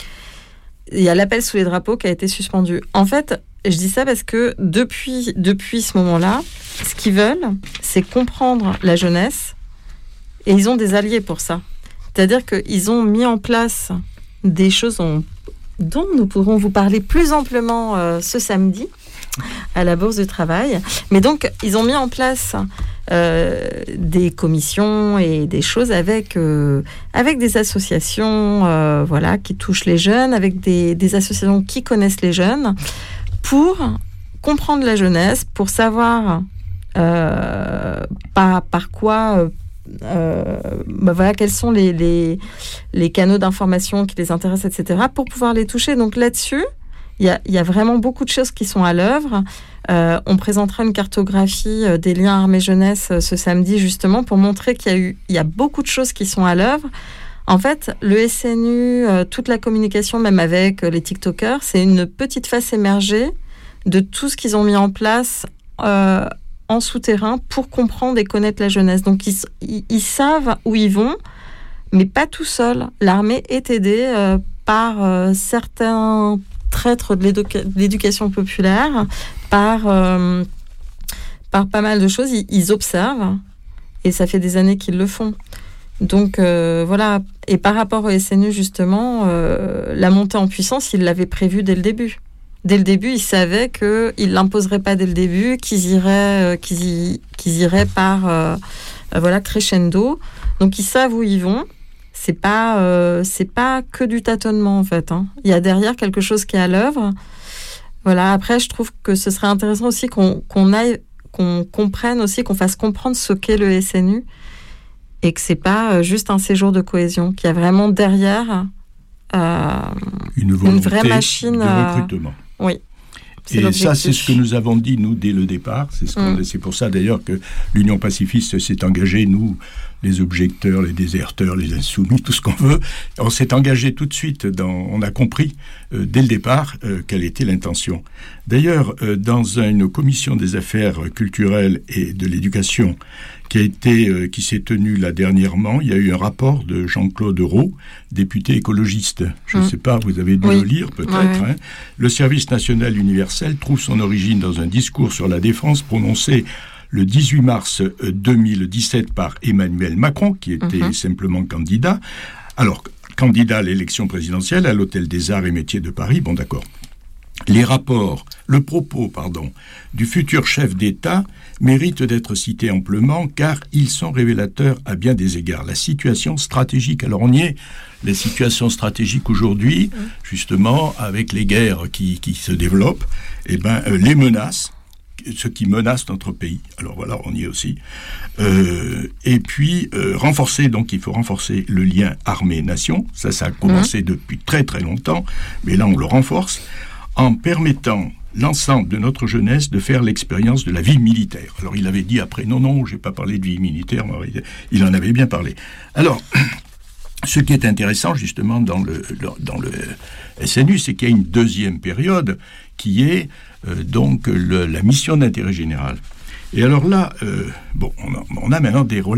Speaker 9: Il y a l'appel sous les drapeaux qui a été suspendu. En fait, je dis ça parce que depuis ce moment-là, ce qu'ils veulent, c'est comprendre la jeunesse, et ils ont des alliés pour ça. C'est-à-dire qu'ils ont mis en place des choses dont nous pourrons vous parler plus amplement ce samedi à la Bourse du Travail. Mais donc, ils ont mis en place des commissions et des choses avec des associations qui touchent les jeunes, avec des associations qui connaissent les jeunes, pour comprendre la jeunesse, pour savoir par quoi... voilà, quels sont les canaux d'information qui les intéressent, etc., pour pouvoir les toucher. Donc là-dessus, il y a vraiment beaucoup de choses qui sont à l'œuvre. On présentera une cartographie des liens armée-jeunesse ce samedi, justement, pour montrer qu'il y a beaucoup de choses qui sont à l'œuvre. En fait, le SNU, toute la communication, même avec les TikTokers, c'est une petite face émergée de tout ce qu'ils ont mis en place en souterrain pour comprendre et connaître la jeunesse. Donc, ils savent où ils vont, mais pas tout seuls. L'armée est aidée par certains traîtres de l'éducation populaire, par pas mal de choses. Ils observent, et ça fait des années qu'ils le font. Donc, voilà. Et par rapport au SNU, justement, la montée en puissance, ils l'avaient prévue dès le début. Dès le début, ils savaient qu'ils ne l'imposeraient pas dès le début, qu'ils iraient par crescendo. Donc, ils savent où ils vont. C'est pas que du tâtonnement, en fait. Hein. Il y a derrière quelque chose qui est à l'œuvre. Voilà. Après, je trouve que ce serait intéressant aussi qu'on comprenne aussi, qu'on fasse comprendre ce qu'est le SNU et que c'est pas juste un séjour de cohésion, qu'il y a vraiment derrière
Speaker 8: une
Speaker 9: vraie machine
Speaker 8: de recrutement.
Speaker 9: Oui.
Speaker 8: Et ça, c'est ce que nous avons dit, nous, dès le départ. C'est pour ça, d'ailleurs, que l'Union pacifiste s'est engagée, nous, les objecteurs, les déserteurs, les insoumis, tout ce qu'on veut. On s'est engagé tout de suite, on a compris, dès le départ, quelle était l'intention. D'ailleurs, dans une commission des affaires culturelles et de l'éducation qui s'est tenue là dernièrement, il y a eu un rapport de Jean-Claude Roux, député écologiste. Je ne sais pas, vous avez dû le lire peut-être. Oui. Hein. Le service national universel trouve son origine dans un discours sur la défense prononcé le 18 mars 2017 par Emmanuel Macron, qui était simplement candidat. Alors, candidat à l'élection présidentielle à l'Hôtel des Arts et Métiers de Paris, bon d'accord. Le propos du futur chef d'État mérite d'être cité amplement car ils sont révélateurs à bien des égards. La situation stratégique, alors on y est, les situations stratégiques aujourd'hui, justement, avec les guerres qui se développent, les menaces, ce qui menace notre pays. Alors voilà, on y est aussi. Et puis, il faut renforcer le lien armée-nation. Ça a commencé depuis très très longtemps, mais là on le renforce, en permettant l'ensemble de notre jeunesse de faire l'expérience de la vie militaire. Alors il avait dit après, non, je n'ai pas parlé de vie militaire, il en avait bien parlé. Alors, ce qui est intéressant justement dans le SNU, c'est qu'il y a une deuxième période qui est la mission d'intérêt général. Et alors là, on a maintenant des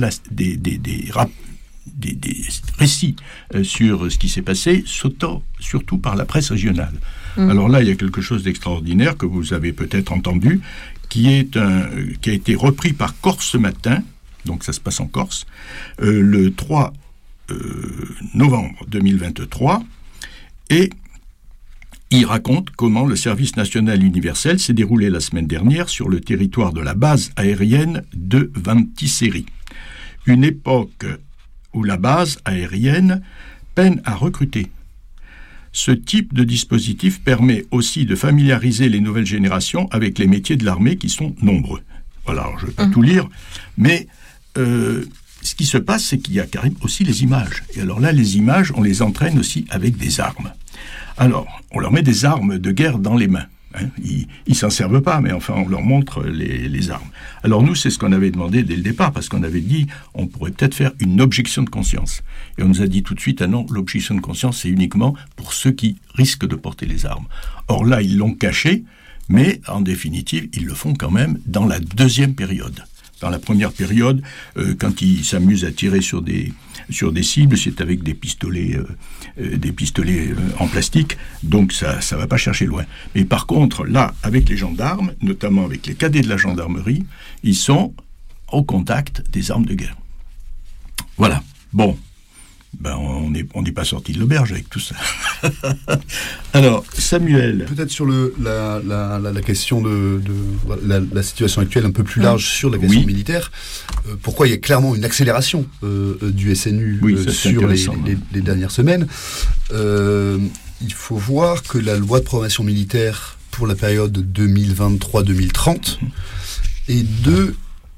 Speaker 8: récits sur ce qui s'est passé, surtout par la presse régionale. Alors là, il y a quelque chose d'extraordinaire que vous avez peut-être entendu, qui a été repris par Corse Matin, donc ça se passe en Corse, le 3 novembre 2023, et il raconte comment le service national universel s'est déroulé la semaine dernière sur le territoire de la base aérienne de Ventiseri. Une époque où la base aérienne peine à recruter. Ce type de dispositif permet aussi de familiariser les nouvelles générations avec les métiers de l'armée qui sont nombreux. Voilà, alors je ne vais pas tout lire, mais ce qui se passe, c'est qu'il y a carrément aussi les images. Et alors là, les images, on les entraîne aussi avec des armes. Alors, on leur met des armes de guerre dans les mains. Hein. Ils s'en servent pas, mais enfin, on leur montre les armes. Alors nous, c'est ce qu'on avait demandé dès le départ, parce qu'on avait dit, on pourrait peut-être faire une objection de conscience. Et on nous a dit tout de suite, ah non, l'objection de conscience, c'est uniquement pour ceux qui risquent de porter les armes. Or là, ils l'ont caché, mais en définitive, ils le font quand même dans la deuxième période. Dans la première période, quand ils s'amusent à tirer sur des cibles, c'est avec des pistolets en plastique, donc ça va pas chercher loin. Mais par contre, là, avec les gendarmes, notamment avec les cadets de la gendarmerie, ils sont au contact des armes de guerre. Voilà. Bon. On n'est pas sorti de l'auberge avec tout ça. Alors, Samuel.
Speaker 10: Peut-être sur la question de la situation actuelle un peu plus large sur la question militaire. Pourquoi il y a clairement une accélération du SNU sur les dernières semaines. Il faut voir que la loi de programmation militaire pour la période 2023-2030 est de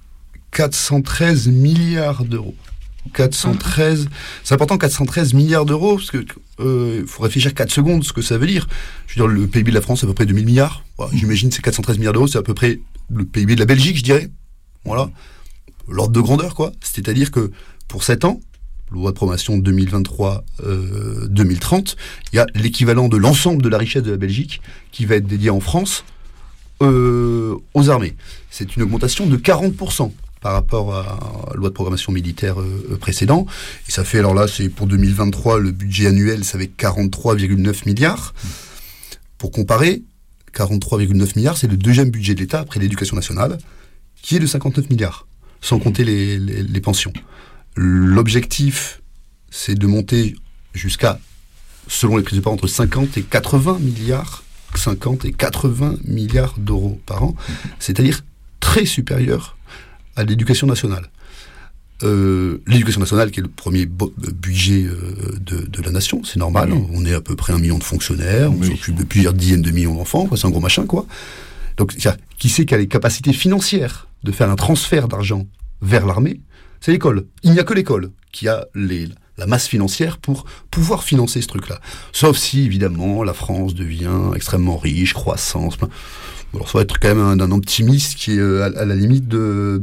Speaker 10: 413 milliards d'euros. 413, c'est important, 413 milliards d'euros, parce que faut réfléchir 4 secondes ce que ça veut dire. Je veux dire, le PIB de la France, c'est à peu près 2000 milliards. Voilà, j'imagine que c'est 413 milliards d'euros, c'est à peu près le PIB de la Belgique, je dirais. Voilà. L'ordre de grandeur, quoi. C'est-à-dire que pour 7 ans, loi de programmation 2023-2030, il y a l'équivalent de l'ensemble de la richesse de la Belgique qui va être dédié en France aux armées. C'est une augmentation de 40%. Par rapport à la loi de programmation militaire précédent. Et ça fait, alors là, c'est pour 2023, le budget annuel, ça fait 43,9 milliards. Pour comparer, 43,9 milliards, c'est le deuxième budget de l'État après l'éducation nationale, qui est de 59 milliards, sans compter les pensions. L'objectif, c'est de monter jusqu'à, selon les prises de part, entre 50 et 80 milliards, 50 et 80 milliards d'euros par an, c'est-à-dire très supérieur à l'éducation nationale. L'éducation nationale, qui est le premier budget de la nation, c'est normal. Oui. On est à peu près 1 million de fonctionnaires, on s'occupe de plusieurs dizaines de millions d'enfants, quoi, c'est un gros machin, quoi. Donc, qui sait qui a les capacités financières de faire un transfert d'argent vers l'armée? C'est l'école. Il n'y a que l'école qui a la masse financière pour pouvoir financer ce truc-là. Sauf si, évidemment, la France devient extrêmement riche, croissance... Alors ça va être quand même un optimiste qui est à la limite de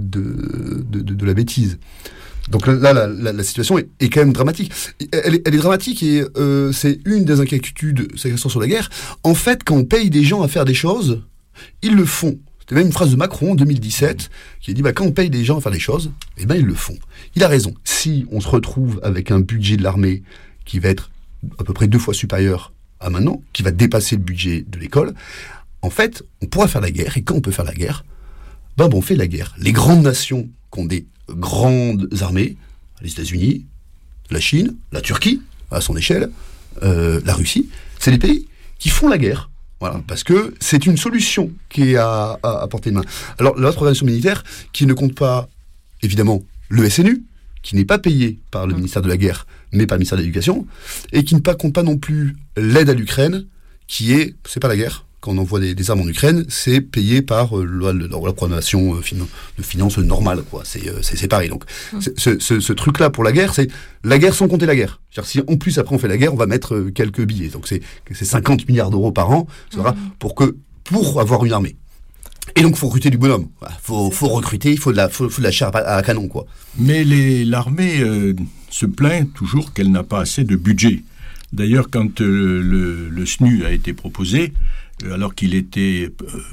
Speaker 10: la bêtise. Donc là, la situation est quand même dramatique. Elle est dramatique et c'est une des inquiétudes sur la guerre. En fait, quand on paye des gens à faire des choses, ils le font. C'était même une phrase de Macron en 2017 qui a dit quand on paye des gens à faire des choses, eh ben ils le font. Il a raison. Si on se retrouve avec un budget de l'armée qui va être à peu près 2 fois supérieur à maintenant, qui va dépasser le budget de l'école, en fait, on pourra faire la guerre, et quand on peut faire la guerre, on fait la guerre. Les grandes nations qui ont des grandes armées, les États-Unis, la Chine, la Turquie, à son échelle, la Russie, c'est des pays qui font la guerre. Voilà, parce que c'est une solution qui est à portée de main. Alors, la programmation militaire, qui ne compte pas, évidemment, le SNU, qui n'est pas payé par le ministère de la Guerre, mais par le ministère de l'Éducation, et qui ne compte pas non plus l'aide à l'Ukraine, c'est pas la guerre. Quand on envoie des armes en Ukraine, c'est payé par la programmation de finances normale, quoi. C'est pareil. Donc, ce truc-là pour la guerre, c'est la guerre sans compter la guerre. C'est-à-dire, si en plus après on fait la guerre, on va mettre quelques billets. Donc c'est 50 milliards d'euros par an, pour avoir une armée. Et donc, faut recruter du bonhomme. Faut recruter, il faut de la chair à canon, quoi.
Speaker 8: Mais l'armée se plaint toujours qu'elle n'a pas assez de budget. D'ailleurs, quand le SNU a été proposé, alors qu'il était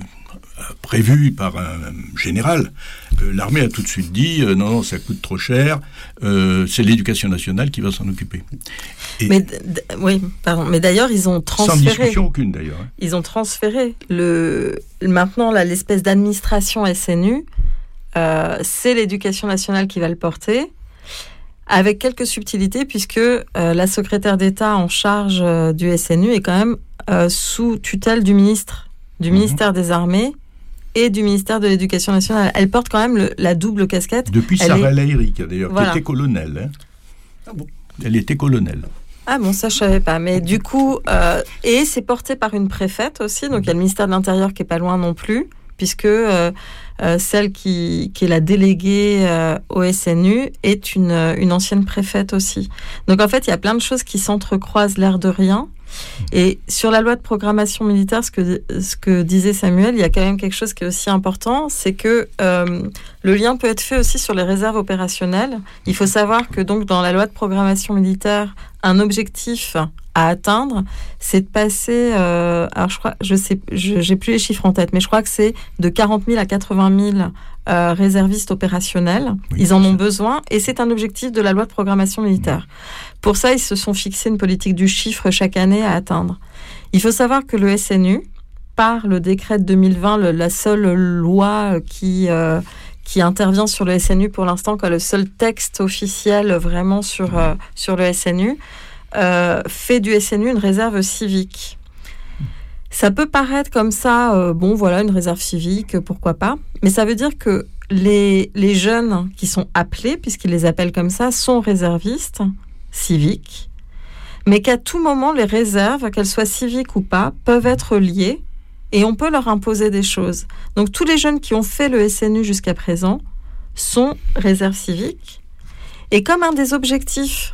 Speaker 8: prévu par un général, l'armée a tout de suite dit non, ça coûte trop cher, c'est l'éducation nationale qui va s'en occuper.
Speaker 9: Mais d'ailleurs, ils ont transféré...
Speaker 8: Sans discussion aucune, d'ailleurs. Hein.
Speaker 9: Ils ont transféré maintenant l'espèce d'administration SNU, c'est l'éducation nationale qui va le porter, avec quelques subtilités, puisque la secrétaire d'État en charge du SNU est quand même sous tutelle du ministère des Armées et du ministère de l'Éducation nationale. Elle porte quand même la double casquette.
Speaker 8: Depuis Sarah Lahiri, d'ailleurs, qui était colonel. Hein. Ah bon. Elle était colonel.
Speaker 9: Ah bon, ça je savais pas. Mais du coup, et c'est porté par une préfète aussi, donc il y a le ministère de l'Intérieur qui est pas loin non plus, puisque celle qui est la déléguée au SNU est une ancienne préfète aussi. Donc en fait, il y a plein de choses qui s'entrecroisent l'air de rien. Et sur la loi de programmation militaire, ce que disait Samuel, il y a quand même quelque chose qui est aussi important, c'est que le lien peut être fait aussi sur les réserves opérationnelles. Il faut savoir que donc dans la loi de programmation militaire, un objectif à atteindre, c'est de passer, alors j'ai plus les chiffres en tête, mais je crois que c'est de 40 000 à 80 000 réservistes opérationnels. Oui, ils en ont besoin et c'est un objectif de la loi de programmation militaire. Pour ça, ils se sont fixés une politique du chiffre chaque année à atteindre. Il faut savoir que le SNU, par le décret de 2020, la seule loi qui intervient sur le SNU pour l'instant, le seul texte officiel vraiment sur le SNU, fait du SNU une réserve civique. Ça peut paraître comme ça, une réserve civique, pourquoi pas, mais ça veut dire que les jeunes qui sont appelés, puisqu'ils les appellent comme ça, sont réservistes civiques, mais qu'à tout moment, les réserves, qu'elles soient civiques ou pas, peuvent être liées et on peut leur imposer des choses. Donc tous les jeunes qui ont fait le SNU jusqu'à présent sont réserves civiques. Et comme un des objectifs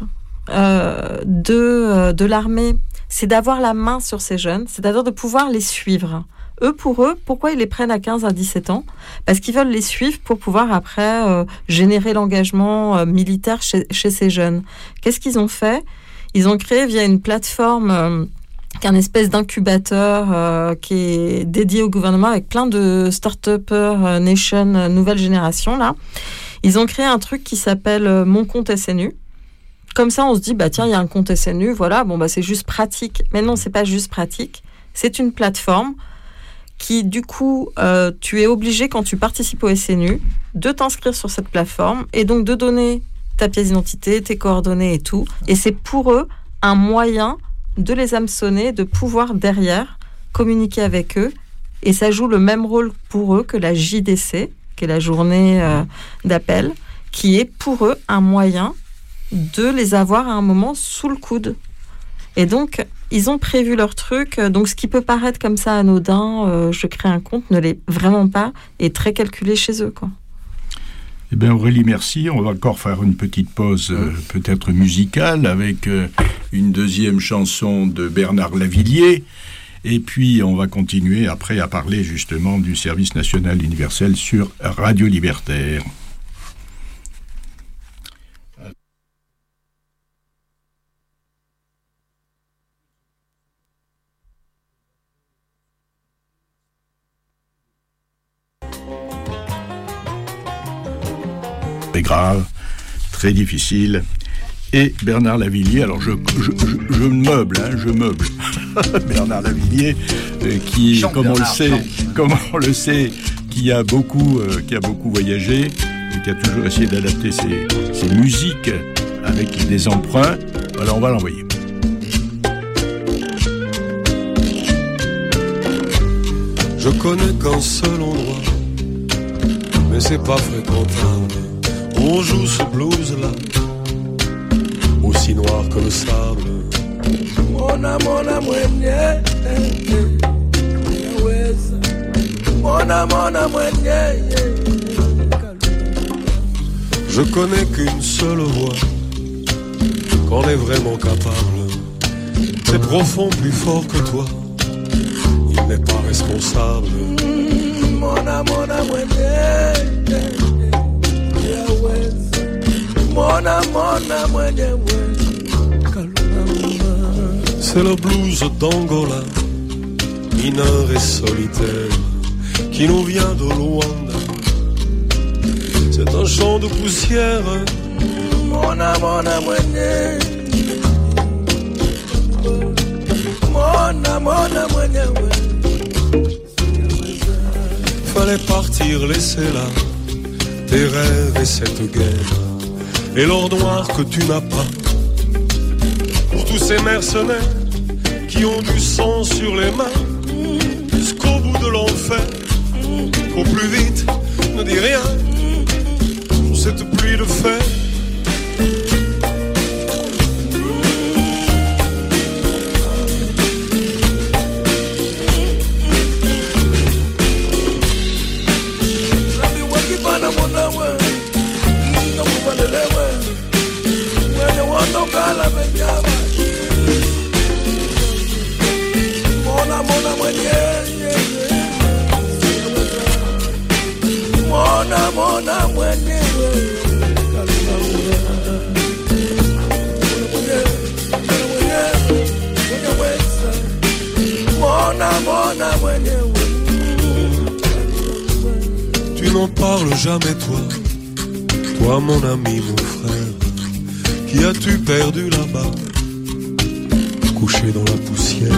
Speaker 9: de l'armée, c'est d'avoir la main sur ces jeunes, c'est-à-dire de pouvoir les suivre. Pour eux, pourquoi ils les prennent à 15 à 17 ans ? Parce qu'ils veulent les suivre pour pouvoir après générer l'engagement militaire chez ces jeunes. Qu'est-ce qu'ils ont fait ? Ils ont créé via une plateforme qui est un espèce d'incubateur qui est dédié au gouvernement avec plein de start-upers nation nouvelle génération là. Ils ont créé un truc qui s'appelle Mon compte SNU. Comme ça, on se dit tiens, il y a un compte SNU, voilà, c'est juste pratique. Mais non, c'est pas juste pratique. C'est une plateforme qui, du coup, tu es obligé, quand tu participes au SNU, de t'inscrire sur cette plateforme et donc de donner ta pièce d'identité, tes coordonnées et tout. Et c'est pour eux un moyen de les hameçonner, de pouvoir derrière communiquer avec eux. Et ça joue le même rôle pour eux que la JDC, qui est la journée d'appel, qui est pour eux un moyen de les avoir à un moment sous le coude. Et donc, ils ont prévu leur truc. Donc, ce qui peut paraître comme ça anodin, je crée un compte, ne l'est vraiment pas, et très calculé chez eux, quoi.
Speaker 8: Eh bien, Aurélie, merci. On va encore faire une petite pause, peut-être musicale, avec une deuxième chanson de Bernard Lavilliers. Et puis, on va continuer après à parler justement du service national universel sur Radio Libertaire. Très grave, très difficile. Et Bernard Lavilliers, alors je meuble. Bernard Lavilliers, qui, comme on le sait, qui a beaucoup voyagé, et qui a toujours essayé d'adapter ses musiques avec des emprunts. Alors on va l'envoyer.
Speaker 11: Je connais qu'un seul endroit, mais c'est pas fréquentable. On joue ce blues-là, aussi noir que le sable. Je connais qu'une seule voix, qu'on est vraiment capable. C'est profond, plus fort que toi, il n'est pas responsable. C'est le blues d'Angola, mineur et solitaire, qui nous vient de Luanda. C'est un champ de poussière. Fallait partir, laisser là tes rêves et cette guerre, et l'or noir que tu n'as pas. Pour tous ces mercenaires qui ont du sang sur les mains, jusqu'au bout de l'enfer. Au plus vite, ne dis rien sur cette pluie de fer. Tu n'en parles jamais toi mon ami, mon frère. Qui as-tu perdu là-bas, couché dans la poussière?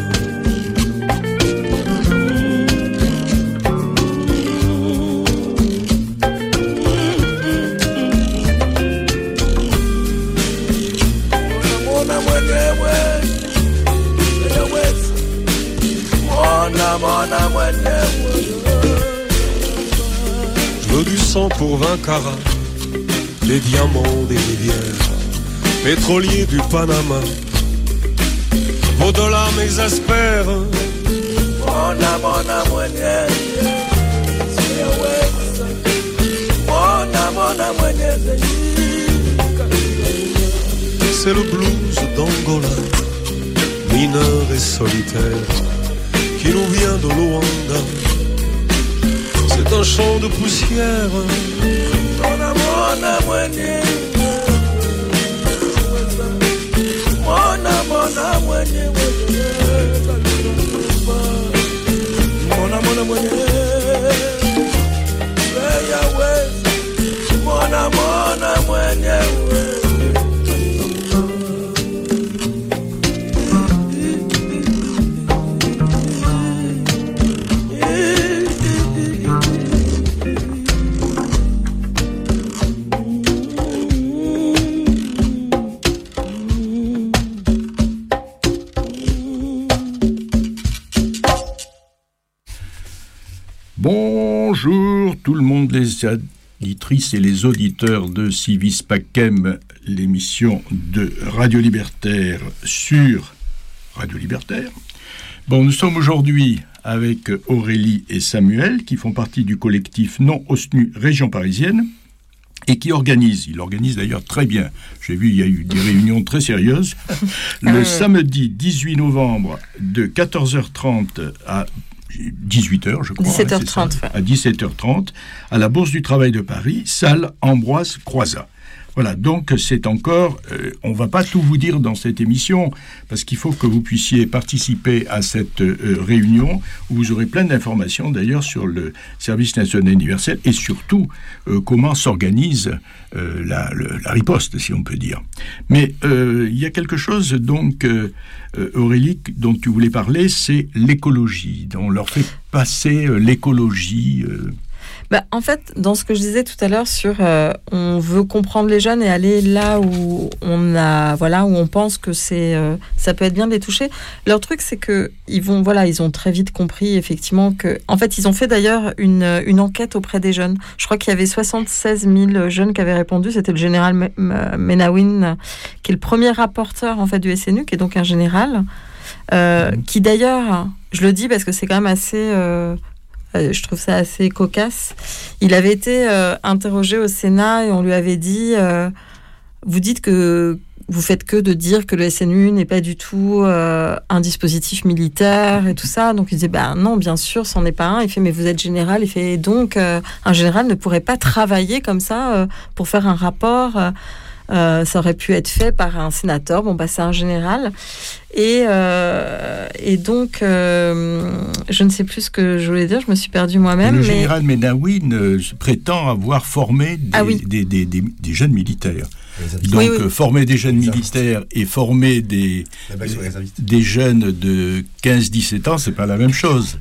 Speaker 11: Je veux du sang pour 20 carats, des diamants des rivières, pétroliers du Panama, vos dollars m'exaspèrent. C'est le blues d'Angola, mineur et solitaire, qui nous vient de Luanda. C'est un champ de poussière.
Speaker 8: Bonjour tout le monde, les auditrices et les auditeurs de Civis Pacem, l'émission de Radio Libertaire sur Radio Libertaire. Bon, nous sommes aujourd'hui avec Aurélie et Samuel qui font partie du collectif Non-OSNU Région Parisienne et qui organisent, ils l'organisent d'ailleurs très bien. J'ai vu, il y a eu des réunions très sérieuses. Le samedi 18 novembre de 14h30 à 18h, je crois.
Speaker 9: 17h30.
Speaker 8: À 17h30, à la Bourse du Travail de Paris, salle Ambroise Croizat. Voilà, donc c'est encore... on ne va pas tout vous dire dans cette émission, parce qu'il faut que vous puissiez participer à cette réunion, où vous aurez plein d'informations, d'ailleurs, sur le service national universel, et surtout, comment s'organise la riposte, si on peut dire. Mais il y a quelque chose, donc, Aurélie, dont tu voulais parler, c'est l'écologie. On leur fait passer l'écologie...
Speaker 9: en fait, dans ce que je disais tout à l'heure sur on veut comprendre les jeunes et aller là où où on pense que ça peut être bien de les toucher. Leur truc, c'est que ils ont très vite compris effectivement que, en fait, ils ont fait d'ailleurs une enquête auprès des jeunes. Je crois qu'il y avait 76 000 jeunes qui avaient répondu. C'était le général Menawin, qui est le premier rapporteur en fait du SNU, qui est donc un général, qui d'ailleurs, je le dis parce que c'est quand même assez je trouve ça assez cocasse. Il avait été interrogé au Sénat et on lui avait dit vous dites que vous faites que de dire que le SNU n'est pas du tout un dispositif militaire et tout ça. Donc il disait non, bien sûr, c'en est pas un. Il fait mais vous êtes général. Il fait donc un général ne pourrait pas travailler comme ça pour faire un rapport. Ça aurait pu être fait par un sénateur. C'est un général. Et donc, je ne sais plus ce que je voulais dire, je me suis perdue moi-même.
Speaker 8: Le général Menawin prétend avoir formé des jeunes militaires. Donc, former des jeunes militaires et former des jeunes de 15-17 ans, c'est pas la même chose.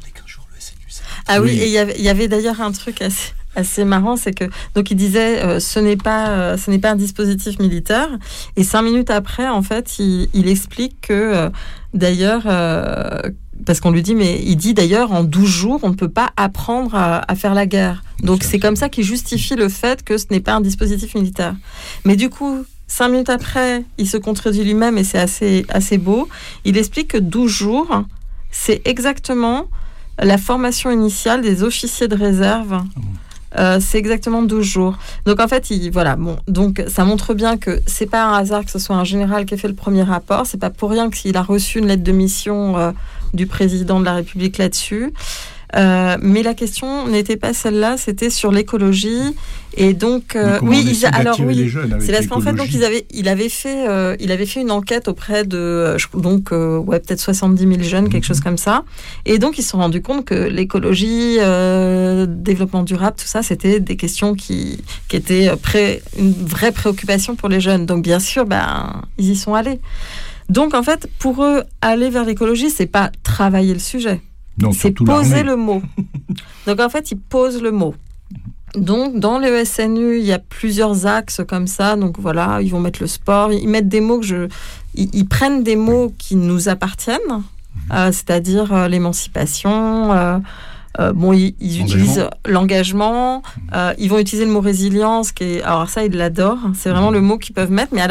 Speaker 9: Et il y avait d'ailleurs un truc assez marrant, c'est que donc il disait ce n'est pas un dispositif militaire, et 5 minutes après en fait il explique que d'ailleurs parce qu'on lui dit mais il dit d'ailleurs en 12 jours on ne peut pas apprendre à faire la guerre, donc c'est comme ça qu'il justifie le fait que ce n'est pas un dispositif militaire. Mais du coup 5 minutes après il se contredit lui-même et c'est assez beau. Il explique que 12 jours c'est exactement la formation initiale des officiers de réserve. C'est exactement 12 jours. Donc en fait, donc ça montre bien que c'est pas un hasard que ce soit un général qui ait fait le premier rapport. C'est pas pour rien qu'il a reçu une lettre de mission du président de la République là-dessus. Mais la question n'était pas celle-là, c'était sur l'écologie. Et donc, c'est parce qu'en fait, donc il avait fait une enquête auprès de, peut-être 70 000 jeunes, quelque chose comme ça. Et donc, ils se sont rendus compte que l'écologie, développement durable, tout ça, c'était des questions qui étaient une vraie préoccupation pour les jeunes. Donc, bien sûr, ils y sont allés. Donc, en fait, pour eux, aller vers l'écologie, c'est pas travailler le sujet.
Speaker 8: Non,
Speaker 9: c'est poser le mot. Donc, en fait, ils posent le mot. Donc, dans le SNU, il y a plusieurs axes comme ça. Donc, voilà, ils vont mettre le sport. Ils mettent des mots ils prennent des mots qui nous appartiennent, c'est-à-dire l'émancipation. Ils utilisent l'engagement. Ils vont utiliser le mot résilience, alors ça, ils l'adorent. C'est vraiment le mot qu'ils peuvent mettre. Mais alors,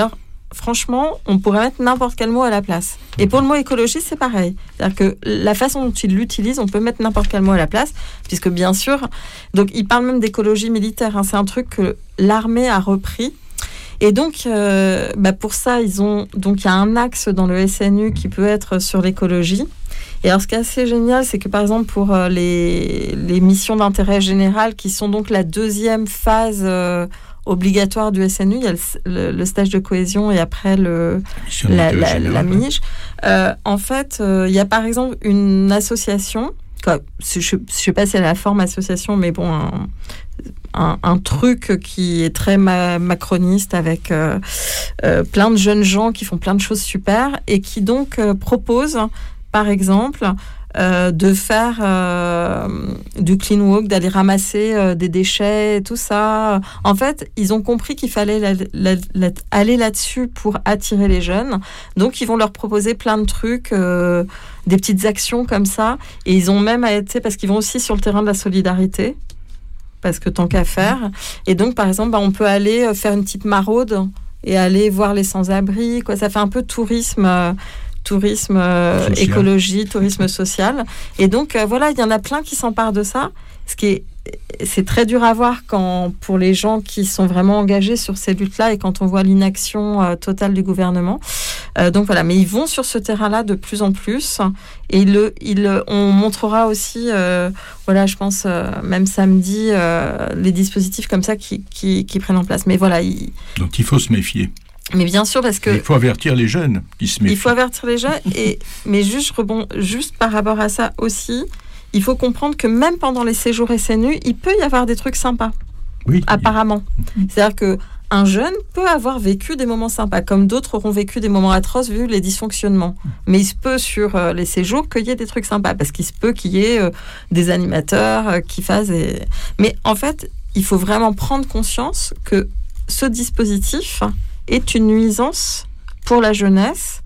Speaker 9: franchement, on pourrait mettre n'importe quel mot à la place. Et pour le mot écologie, c'est pareil. C'est-à-dire que la façon dont ils l'utilisent, on peut mettre n'importe quel mot à la place, puisque bien sûr, donc ils parlent même d'écologie militaire. C'est un truc que l'armée a repris. Et donc, pour ça, il y a un axe dans le SNU qui peut être sur l'écologie. Et alors, ce qui est assez génial, c'est que par exemple, pour les missions d'intérêt général, qui sont donc la deuxième phase obligatoire du SNU, il y a le stage de cohésion et après la MIGE. En fait, il y a par exemple une association, je ne sais pas si elle a la forme association, mais bon, un truc qui est très macroniste avec plein de jeunes gens qui font plein de choses super et qui donc propose, par exemple, de faire du clean walk, d'aller ramasser des déchets et tout ça. En fait, ils ont compris qu'il fallait aller là-dessus pour attirer les jeunes. Donc, ils vont leur proposer plein de trucs, des petites actions comme ça. Et ils ont même été, parce qu'ils vont aussi sur le terrain de la solidarité, parce que tant qu'à faire. Et donc, par exemple, on peut aller faire une petite maraude et aller voir les sans-abri, quoi. Ça fait un peu tourisme écologie, tourisme social. Et donc, voilà, il y en a plein qui s'emparent de ça. C'est très dur à voir pour les gens qui sont vraiment engagés sur ces luttes-là et quand on voit l'inaction totale du gouvernement. Donc voilà, mais ils vont sur ce terrain-là de plus en plus. Et on montrera aussi, je pense, même samedi, les dispositifs comme ça qui prennent en place. Mais voilà.
Speaker 8: Donc il faut se méfier.
Speaker 9: Mais bien sûr, parce que...
Speaker 8: Il faut avertir les jeunes qui se méfient.
Speaker 9: Il faut avertir les jeunes, mais juste par rapport à ça aussi, il faut comprendre que même pendant les séjours SNU, il peut y avoir des trucs sympas. Oui. Apparemment. C'est-à-dire qu'un jeune peut avoir vécu des moments sympas, comme d'autres auront vécu des moments atroces vu les dysfonctionnements. Mais il se peut sur les séjours qu'il y ait des trucs sympas, parce qu'il se peut qu'il y ait des animateurs qui fassent... Mais en fait, il faut vraiment prendre conscience que ce dispositif est une nuisance pour la jeunesse,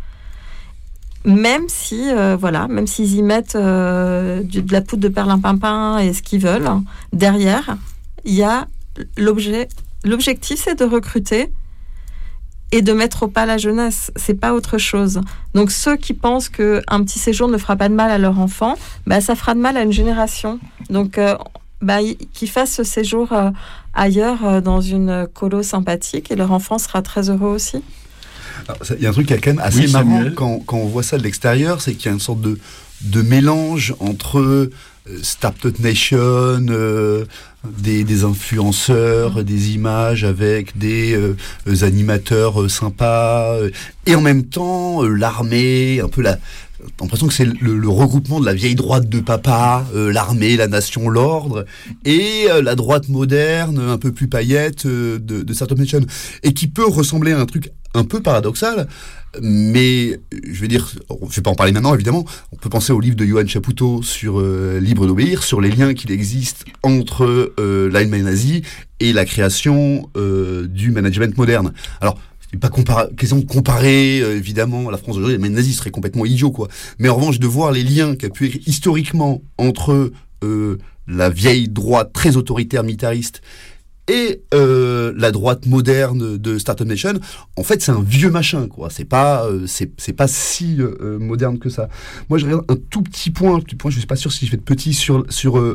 Speaker 9: même s'ils y mettent de la poudre de perlimpinpin et ce qu'ils veulent. Derrière, il y a l'objectif, c'est de recruter et de mettre au pas la jeunesse. C'est pas autre chose. Donc ceux qui pensent qu'un petit séjour ne fera pas de mal à leur enfant, ça fera de mal à une génération. Donc qu'ils fassent ce séjour ailleurs dans une colo sympathique et leur enfant sera très heureux aussi.
Speaker 10: Il y a un truc qui est quand même assez marrant quand on voit ça de l'extérieur, c'est qu'il y a une sorte de mélange entre Startup Nation, des influenceurs, des images avec des animateurs sympas, et en même temps l'armée, un peu l'impression que c'est le regroupement de la vieille droite de papa, l'armée, la nation, l'ordre, et la droite moderne, un peu plus paillette de Startup Nation, et qui peut ressembler à un truc un peu paradoxal, mais je vais pas en parler maintenant évidemment. On peut penser au livre de Johan Chapoutot sur Libre d'obéir, sur les liens qu'il existe entre l'Allemagne nazie et la création du management moderne. Alors, pas question de comparer évidemment la France d'aujourd'hui, l'Allemagne nazie serait complètement idiot, quoi. Mais en revanche, de voir les liens qu'il y a pu être historiquement entre la vieille droite très autoritaire militariste et la droite moderne de Startup Nation, en fait, c'est un vieux machin, quoi. C'est pas si moderne que ça. Moi, je regarde un tout petit point. Je suis pas sûr si je vais être petit sur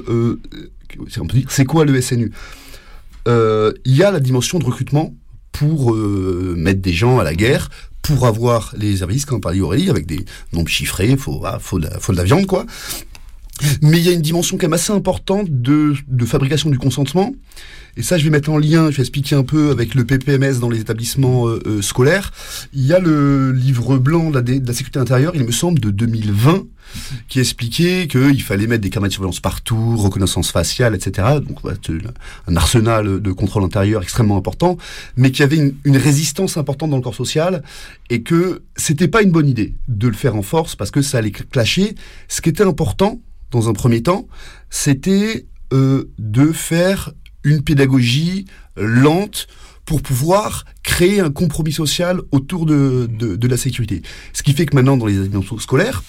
Speaker 10: on peut dire, c'est quoi le SNU. Il y a la dimension de recrutement pour mettre des gens à la guerre, pour avoir les réservistes, comme parlait Aurélie, avec des nombres chiffrés, faut de la viande, quoi. Mais il y a une dimension quand même assez importante de fabrication du consentement. Et ça, je vais mettre en lien, je vais expliquer un peu avec le PPMS dans les établissements scolaires. Il y a le livre blanc de la sécurité intérieure, il me semble, de 2020, qui expliquait qu'il fallait mettre des caméras de surveillance partout, reconnaissance faciale, etc. Donc, un arsenal de contrôle intérieur extrêmement important, mais qu'il y avait une résistance importante dans le corps social et que c'était pas une bonne idée de le faire en force parce que ça allait clasher. Ce qui était important, dans un premier temps, c'était de faire une pédagogie lente pour pouvoir créer un compromis social autour de la sécurité. Ce qui fait que maintenant, dans les établissements scolaires,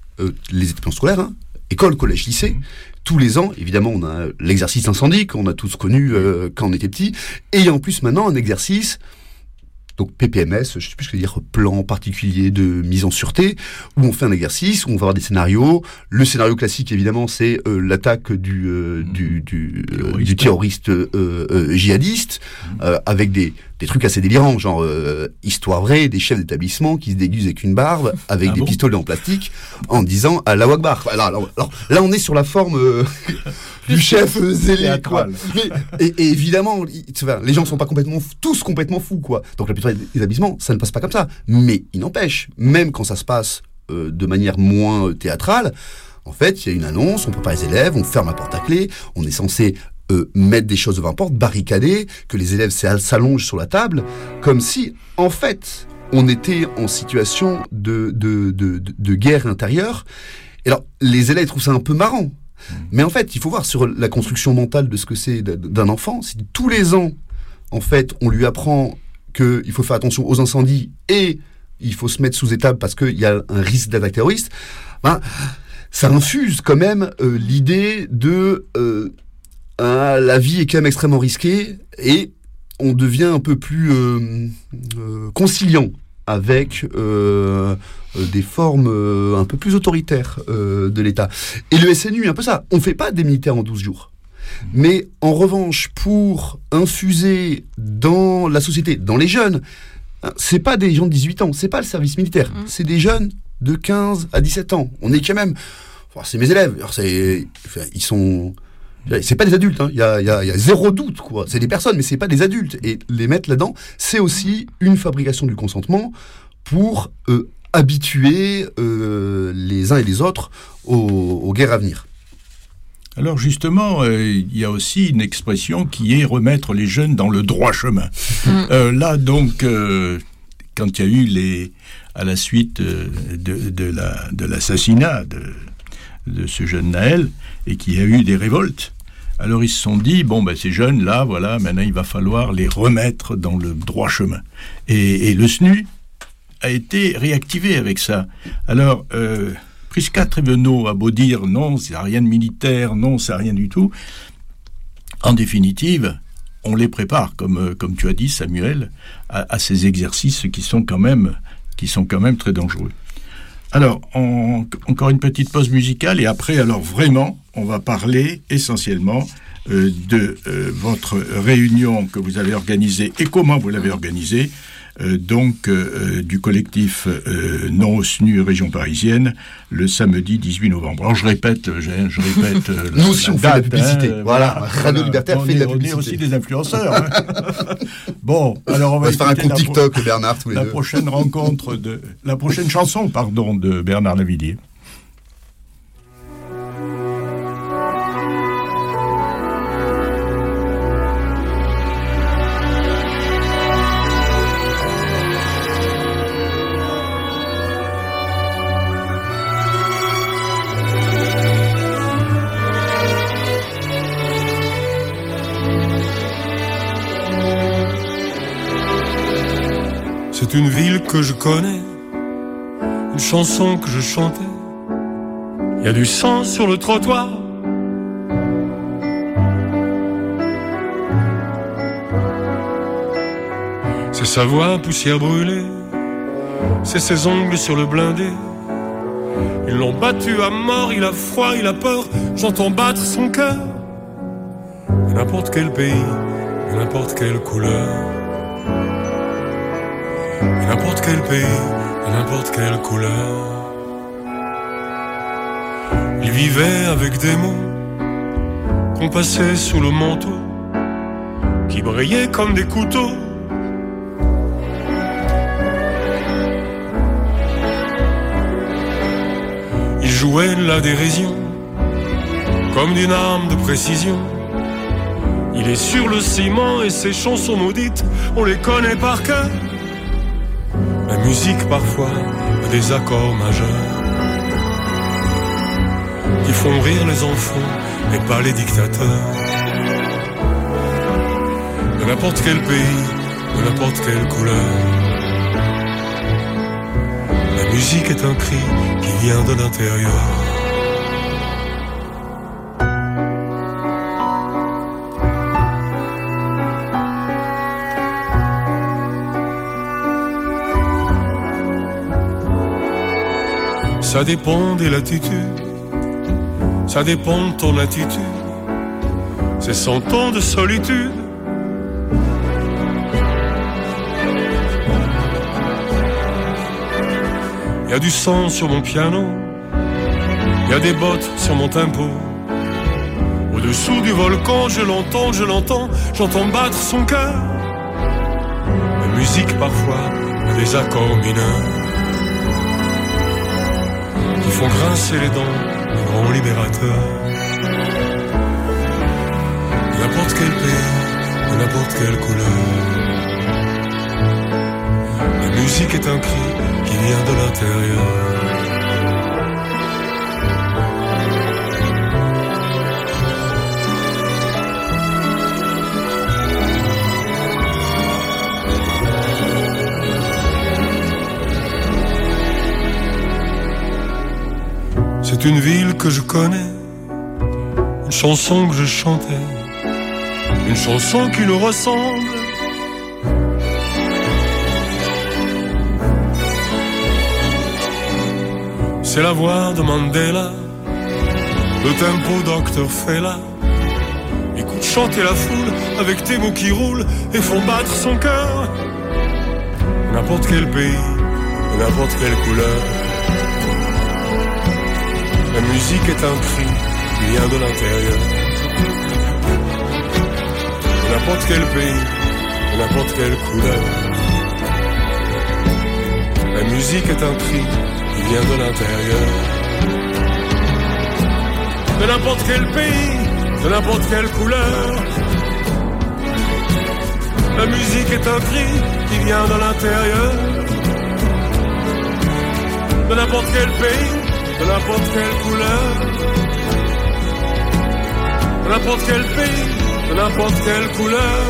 Speaker 10: école, collège, lycée, tous les ans, évidemment, on a l'exercice incendie qu'on a tous connu quand on était petit, et en plus maintenant un exercice donc PPMS, je sais plus ce que dire, plan particulier de mise en sûreté, où on fait un exercice, où on va avoir des scénarios. Le scénario classique, évidemment, c'est l'attaque du terroriste djihadiste, avec des trucs assez délirants, genre histoire vraie, des chefs d'établissement qui se déguisent avec une barbe, avec des pistolets en plastique, en disant Allahu Akbar. Alors, là, on est sur la forme du chef zélé, quoi. Et évidemment, les gens sont pas tous complètement fous, quoi. Donc la plupart des établissements, ça ne passe pas comme ça. Mais il n'empêche, même quand ça se passe de manière moins théâtrale, en fait, il y a une annonce, on prépare les élèves, on ferme la porte à clé, on est censé mettre des choses devant la porte, barricader, que les élèves s'allongent sur la table, comme si, en fait, on était en situation de guerre intérieure. Et alors, les élèves trouvent ça un peu marrant. Mais en fait, il faut voir sur la construction mentale de ce que c'est d'un enfant. Si tous les ans, en fait, on lui apprend qu'il faut faire attention aux incendies et il faut se mettre sous étable parce qu'il y a un risque d'attaque terroriste, ça infuse quand même l'idée de la vie est quand même extrêmement risquée et on devient un peu plus conciliant avec des formes un peu plus autoritaires de l'État. Et le SNU, un peu ça. On ne fait pas des militaires en 12 jours. Mais en revanche, pour infuser dans la société, dans les jeunes, c'est pas des gens de 18 ans, c'est pas le service militaire, c'est des jeunes de 15 à 17 ans. On est quand même... Enfin, c'est mes élèves, alors ils sont... C'est pas des adultes, il y a zéro doute, quoi. C'est des personnes, mais c'est pas des adultes. Et les mettre là-dedans, c'est aussi une fabrication du consentement pour habituer les uns et les autres aux guerres à venir.
Speaker 8: Alors justement, il y a aussi une expression qui est remettre les jeunes dans le droit chemin. Là donc, quand il y a eu à la suite de l'assassinat de ce jeune Naël et qu'il y a eu des révoltes, alors ils se sont dit, ces jeunes-là, voilà, maintenant il va falloir les remettre dans le droit chemin. Et le SNU a été réactivé avec ça. Alors, Prisca Trévenot a beau dire, non, ça n'a rien de militaire, non, ça n'a rien du tout. En définitive, on les prépare, comme tu as dit, Samuel, à ces exercices qui sont quand même très dangereux. Alors, encore une petite pause musicale, et après, alors vraiment, on va parler essentiellement de votre réunion que vous avez organisée et comment vous l'avez organisée, du collectif Non au SNU région parisienne, le samedi 18 novembre. Alors, je répète
Speaker 10: nous aussi, on fait de la publicité. Voilà, Radio Libertaire fait de la publicité.
Speaker 8: On est aussi des influenceurs. Bon, alors on va
Speaker 10: se faire un compte TikTok, Bernard, tous les deux.
Speaker 8: La prochaine chanson, de Bernard Lavilliers.
Speaker 11: C'est une ville que je connais, une chanson que je chantais. Il y a du sang sur le trottoir. C'est sa voix poussière brûlée, c'est ses ongles sur le blindé. Ils l'ont battu à mort, il a froid, il a peur. J'entends battre son cœur. De n'importe quel pays, de n'importe quelle couleur. De n'importe quel pays, de n'importe quelle couleur. Il vivait avec des mots qu'on passait sous le manteau, qui brillaient comme des couteaux. Il jouait la dérision comme d'une arme de précision. Il est sur le ciment et ses chansons maudites, on les connaît par cœur. La musique parfois a des accords majeurs qui font rire les enfants et pas les dictateurs. De n'importe quel pays, de n'importe quelle couleur. La musique est un cri qui vient de l'intérieur. Ça dépend des latitudes, ça dépend de ton attitude. C'est 100 ans de solitude. Y a du sang sur mon piano, y a des bottes sur mon tempo. Au-dessous du volcan, je l'entends, j'entends battre son cœur. La musique parfois a des accords mineurs qui font grincer les dents des grands libérateurs. De n'importe quel pays, de n'importe quelle couleur. La musique est un cri qui vient de l'intérieur. C'est une ville que je connais, une chanson que je chantais, une chanson qui nous ressemble. C'est la voix de Mandela, le tempo Dr. Fela. Écoute chanter la foule avec tes mots qui roulent et font battre son cœur. N'importe quel pays, n'importe quelle couleur. La musique est un cri qui vient de l'intérieur. N'importe quel pays, n'importe quelle couleur. La musique est un cri qui vient de l'intérieur. De n'importe quel pays, de n'importe quelle couleur. La musique est un cri qui vient de l'intérieur. De n'importe quel pays, de n'importe quelle couleur. De n'importe quel pays, de n'importe quelle couleur.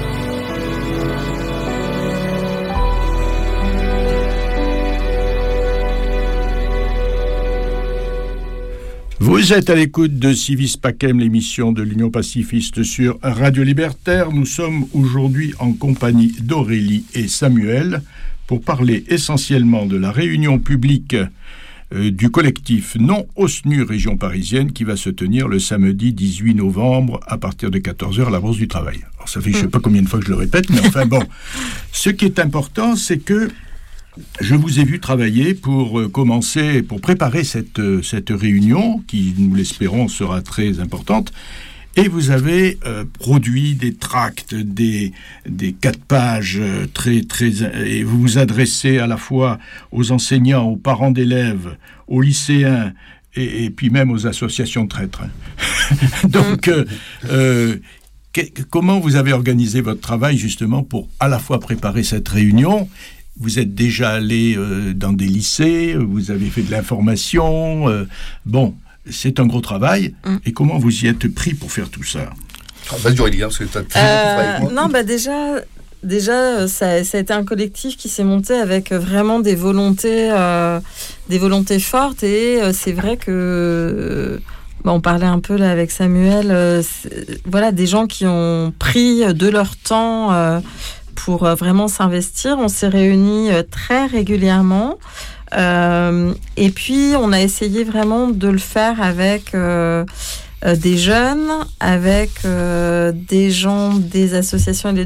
Speaker 8: Vous êtes à l'écoute de Civis Pacem, l'émission de l'Union pacifiste sur Radio Libertaire. Nous sommes aujourd'hui en compagnie d'Aurélie et Samuel pour parler essentiellement de la réunion publique du collectif Non-OSNU Région Parisienne qui va se tenir le samedi 18 novembre à partir de 14h à la Bourse du Travail. Alors ça fait je ne sais pas combien de fois que je le répète, mais enfin bon. Ce qui est important, c'est que je vous ai vu travailler pour préparer cette réunion qui, nous l'espérons, sera très importante. Et vous avez produit des tracts, des 4 pages et vous vous adressez à la fois aux enseignants, aux parents d'élèves, aux lycéens et puis même aux associations de traîtres. Donc, comment vous avez organisé votre travail justement pour à la fois préparer cette réunion? Vous êtes déjà allé dans des lycées, vous avez fait de l'information. Bon, c'est un gros travail. Et comment vous y êtes pris pour faire tout ça?
Speaker 10: Vas-y Aurélie, parce que tu as travaillé avec moi.
Speaker 9: Non, déjà, ça a été un collectif qui s'est monté avec vraiment des volontés fortes. Et c'est vrai que... on parlait un peu là avec Samuel. Voilà, des gens qui ont pris de leur temps... pour vraiment s'investir. On s'est réunis très régulièrement. Et puis, on a essayé vraiment de le faire avec des jeunes, avec des gens des associations et de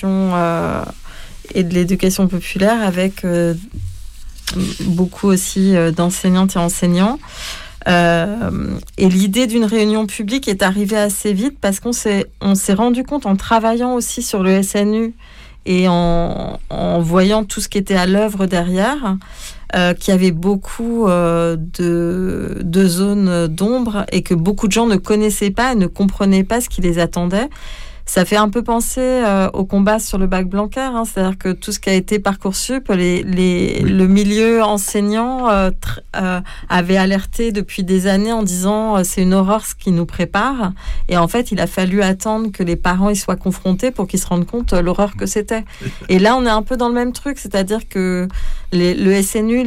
Speaker 9: l'éducation populaire, avec beaucoup aussi d'enseignantes et enseignants. Et l'idée d'une réunion publique est arrivée assez vite parce qu'on s'est rendu compte en travaillant aussi sur le SNU et en voyant tout ce qui était à l'œuvre derrière, qu'il y avait beaucoup de zones d'ombre et que beaucoup de gens ne connaissaient pas et ne comprenaient pas ce qui les attendait. Ça fait un peu penser au combat sur le bac Blanquer, c'est-à-dire que tout ce qui a été Parcoursup, le milieu enseignant avait alerté depuis des années en disant c'est une horreur ce qui nous prépare. Et en fait, il a fallu attendre que les parents y soient confrontés pour qu'ils se rendent compte l'horreur que c'était. Et là, on est un peu dans le même truc, c'est-à-dire que le SNU,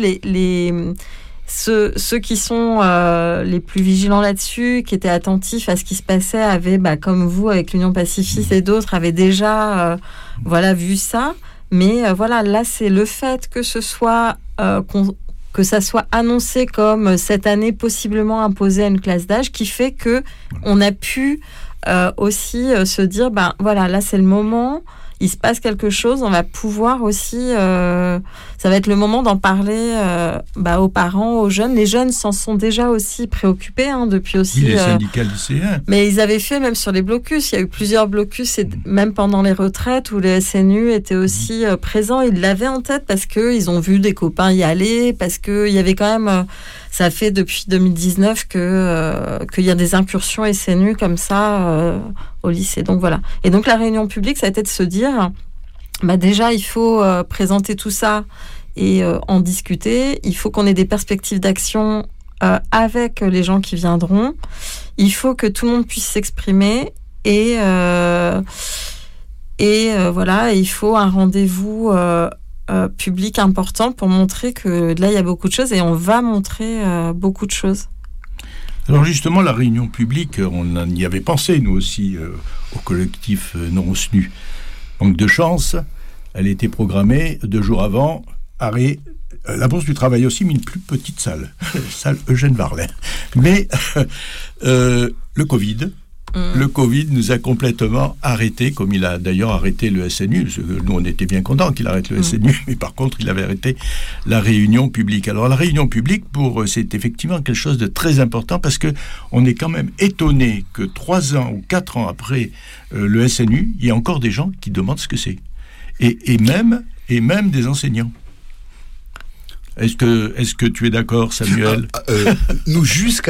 Speaker 9: ceux qui sont les plus vigilants là-dessus, qui étaient attentifs à ce qui se passait, avaient, comme vous, avec l'Union pacifiste et d'autres, avaient déjà vu ça. Mais là, c'est le fait que ce soit que ça soit annoncé comme cette année possiblement imposé à une classe d'âge, qui fait que on a pu aussi se dire, ben voilà, là c'est le moment, il se passe quelque chose, on va pouvoir aussi, ça va être le moment d'en parler aux parents, aux jeunes. Les jeunes s'en sont déjà aussi préoccupés depuis aussi.
Speaker 8: Les syndicats lycéens.
Speaker 9: Mais ils avaient fait même sur les blocus. Il y a eu plusieurs blocus, et même pendant les retraites où les SNU étaient aussi présents. Ils l'avaient en tête parce qu'ils ont vu des copains y aller, parce qu'il y avait quand même... ça fait depuis 2019 qu'il y a des incursions SNU comme ça au lycée. Donc voilà. Et donc la réunion publique, ça a été de se dire, déjà il faut présenter tout ça et en discuter. Il faut qu'on ait des perspectives d'action avec les gens qui viendront. Il faut que tout le monde puisse s'exprimer et voilà. Et il faut un rendez-vous public important pour montrer que là il y a beaucoup de choses, et on va montrer beaucoup de choses.
Speaker 8: Alors justement, la réunion publique, on y avait pensé nous aussi au collectif non-SNU. Manque de chance, elle était programmée 2 jours avant, arrêt, la Bourse du Travail aussi, mais une plus petite salle, salle Eugène Varlet. Mais le Covid... Le Covid nous a complètement arrêté, comme il a d'ailleurs arrêté le SNU. Nous, on était bien contents qu'il arrête le SNU, mais par contre, il avait arrêté la réunion publique. Alors, la réunion publique, c'est effectivement quelque chose de très important, parce que on est quand même étonné que 3 ans ou 4 ans après le SNU, il y a encore des gens qui demandent ce que c'est. Et même des enseignants. Est-ce que tu es d'accord, Samuel ?
Speaker 10: Nous, jusqu'à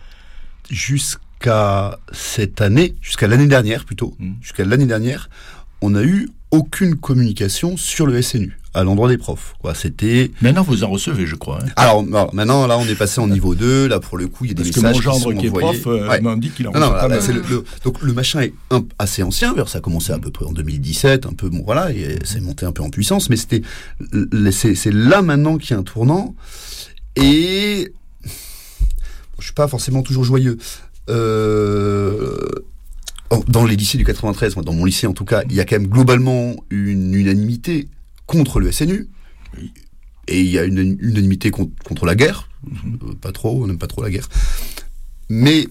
Speaker 10: cette année, jusqu'à l'année dernière plutôt, on n'a eu aucune communication sur le SNU à l'endroit des profs. C'était...
Speaker 8: Maintenant, vous en recevez, je crois.
Speaker 10: Alors, maintenant, là, on est passé en niveau 2. Là, pour le coup, il y a des messages qui sont envoyés.
Speaker 8: Parce que mon gendre qui est prof m'a dit qu'il en reçoit pas mal.
Speaker 10: Donc, le machin est assez ancien. Ça a commencé à peu près en 2017, un peu, et c'est monté un peu en puissance. Mais c'est là, maintenant, qu'il y a un tournant. Et... je suis pas forcément toujours joyeux. Dans les lycées du 93, dans mon lycée en tout cas, il y a quand même globalement une unanimité contre le SNU, et il y a une unanimité contre la guerre. Pas trop, on n'aime pas trop la guerre, mais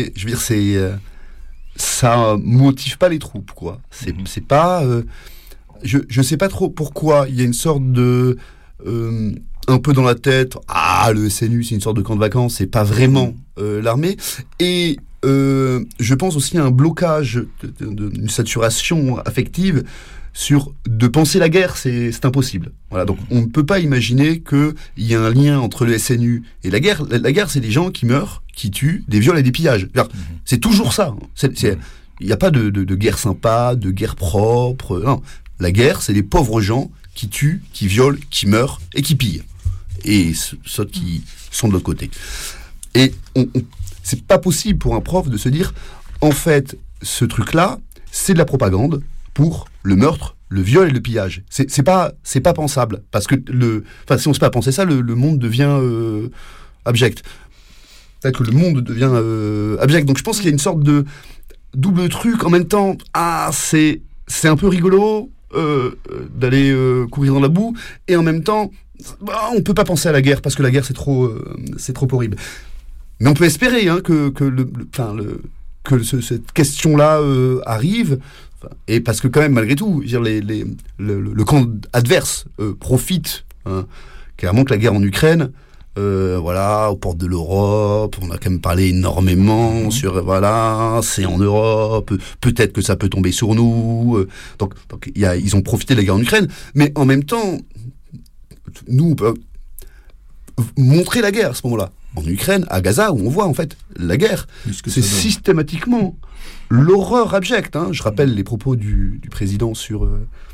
Speaker 10: ça motive pas les troupes, quoi. C'est pas, je sais pas trop pourquoi il y a une sorte de un peu dans la tête, le SNU c'est une sorte de camp de vacances, c'est pas vraiment l'armée. Et je pense aussi à un blocage d'une saturation affective de penser la guerre, c'est impossible. Voilà, donc on ne peut pas imaginer qu'il y a un lien entre le SNU et la guerre. La guerre, c'est des gens qui meurent, qui tuent, des viols et des pillages. C'est toujours ça. Il n'y a pas de guerre sympa, de guerre propre. Non. La guerre, c'est des pauvres gens qui tuent, qui violent, qui meurent et qui pillent. Et ceux qui sont de l'autre côté. Et c'est pas possible pour un prof de se dire, en fait, ce truc-là, c'est de la propagande pour le meurtre, le viol et le pillage. C'est pas pensable. Parce que si on ne sait pas penser ça, le monde devient abject. Peut-être que le monde devient abject. Donc je pense qu'il y a une sorte de double truc en même temps. C'est un peu rigolo d'aller courir dans la boue, et en même temps, on peut pas penser à la guerre parce que la guerre c'est trop horrible. Mais on peut espérer que cette question-là arrive, et parce que quand même malgré tout, le camp adverse profite clairement que la guerre en Ukraine. Aux portes de l'Europe, on a quand même parlé énormément sur c'est en Europe, peut-être que ça peut tomber sur nous. Donc ils ont profité de la guerre en Ukraine, mais en même temps, nous on peut montrer la guerre à ce moment-là. En Ukraine, à Gaza, où on voit en fait la guerre, c'est systématiquement l'horreur abjecte. Je rappelle les propos du président sur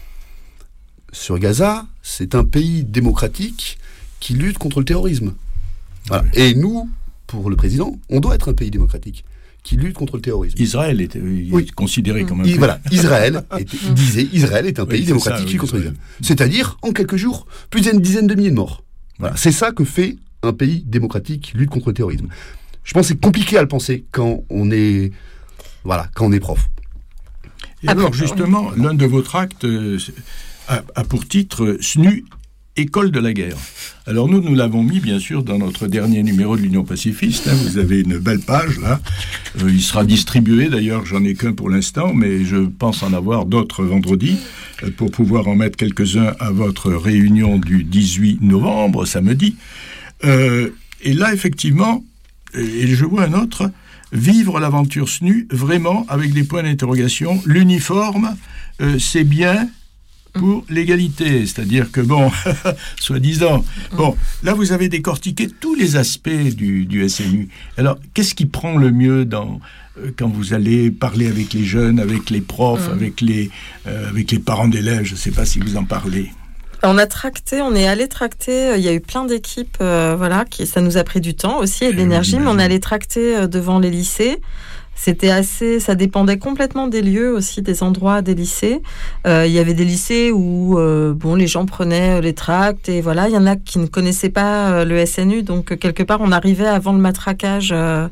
Speaker 10: Gaza. C'est un pays démocratique qui lutte contre le terrorisme. Voilà. Et nous, pour le président, on doit être un pays démocratique qui lutte contre le terrorisme.
Speaker 8: Israël est considéré comme un pays.
Speaker 10: Voilà, Israël est un pays démocratique qui lutte contre le terrorisme. C'est-à-dire, en quelques jours, plus d'une dizaine de milliers de morts. Voilà. C'est ça que fait un pays démocratique qui lutte contre le terrorisme. Je pense que c'est compliqué à le penser quand on est prof.
Speaker 8: Et alors, justement, l'un de vos tracts a pour titre « SNU école de la guerre. Alors nous l'avons mis bien sûr dans notre dernier numéro de l'Union pacifiste. Vous avez une belle page là. Il sera distribué d'ailleurs, j'en ai qu'un pour l'instant, mais je pense en avoir d'autres vendredi pour pouvoir en mettre quelques-uns à votre réunion du 18 novembre, samedi. Et là effectivement, et je vois un autre, vivre l'aventure SNU, vraiment avec des points d'interrogation. L'uniforme, c'est bien pour l'égalité, c'est-à-dire que bon, soi-disant, bon, là vous avez décortiqué tous les aspects du SNU. Alors, qu'est-ce qui prend le mieux quand vous allez parler avec les jeunes, avec les profs, avec les parents d'élèves? Je ne sais pas si vous en parlez.
Speaker 9: On est allé tracter, il y a eu plein d'équipes, ça nous a pris du temps aussi et de l'énergie, mais on est allé tracter devant les lycées. Ça dépendait complètement des lieux aussi, des endroits des lycées. Il y avait des lycées où les gens prenaient les tracts et voilà, il y en a qui ne connaissaient pas le SNU, donc quelque part on arrivait avant le matraquage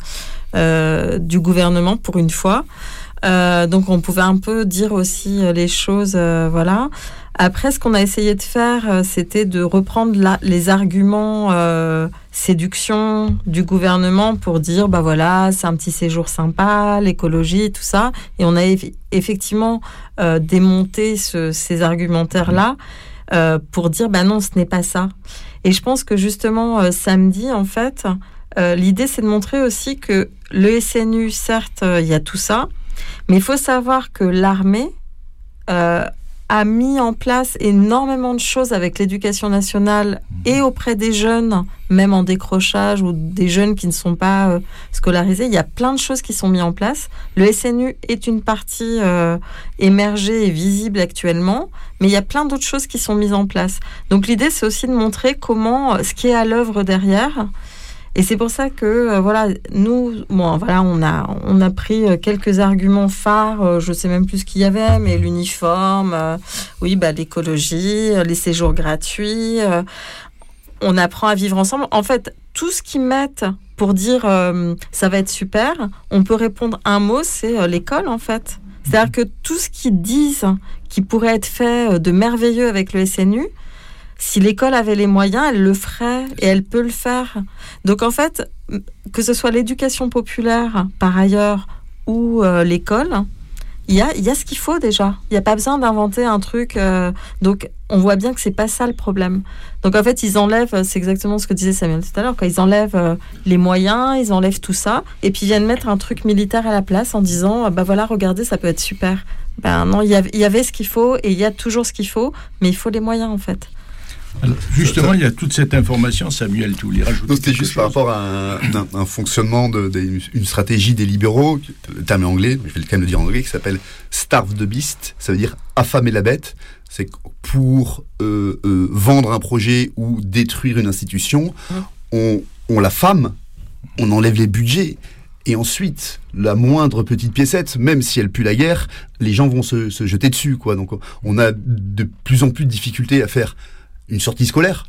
Speaker 9: du gouvernement pour une fois. Donc on pouvait un peu dire aussi les choses, voilà. Après, ce qu'on a essayé de faire, c'était de reprendre les arguments séduction du gouvernement pour dire, c'est un petit séjour sympa, l'écologie, tout ça. Et on a effectivement démonté ces argumentaires-là pour dire, non, ce n'est pas ça. Et je pense que justement, samedi, en fait, l'idée, c'est de montrer aussi que le SNU, certes, il y a tout ça, mais il faut savoir que l'armée a mis en place énormément de choses avec l'éducation nationale et auprès des jeunes, même en décrochage ou des jeunes qui ne sont pas scolarisés. Il y a plein de choses qui sont mises en place. Le SNU est une partie émergée et visible actuellement, mais il y a plein d'autres choses qui sont mises en place. Donc l'idée, c'est aussi de montrer ce qui est à l'œuvre derrière. Et c'est pour ça que, on a pris quelques arguments phares, je sais même plus ce qu'il y avait, mais l'uniforme, l'écologie, les séjours gratuits, on apprend à vivre ensemble. En fait, tout ce qu'ils mettent pour dire ça va être super, on peut répondre un mot, c'est l'école, en fait. C'est-à-dire que tout ce qu'ils disent qui pourrait être fait de merveilleux avec le SNU, si l'école avait les moyens, elle le ferait et elle peut le faire. Donc en fait, que ce soit l'éducation populaire par ailleurs ou l'école, il y a ce qu'il faut déjà. Il n'y a pas besoin d'inventer un truc. Donc on voit bien que c'est pas ça le problème. Donc en fait, ils enlèvent, c'est exactement ce que disait Samuel tout à l'heure, ils enlèvent les moyens, ils enlèvent tout ça, et puis ils viennent mettre un truc militaire à la place en disant, regardez, ça peut être super. Non, il y avait ce qu'il faut et il y a toujours ce qu'il faut, mais il faut les moyens en fait.
Speaker 8: Alors, justement, il y a toute cette information, Samuel, tu voulais rajouter?
Speaker 10: Non, c'était juste par rapport à un fonctionnement une stratégie des libéraux, le terme est anglais, je vais quand même le dire en anglais, qui s'appelle starve the beast, ça veut dire affamer la bête. C'est pour vendre un projet ou détruire une institution, on l'affame, on enlève les budgets. Et ensuite, la moindre petite piécette, même si elle pue la guerre, les gens vont se jeter dessus, quoi. Donc, on a de plus en plus de difficultés à faire une sortie scolaire,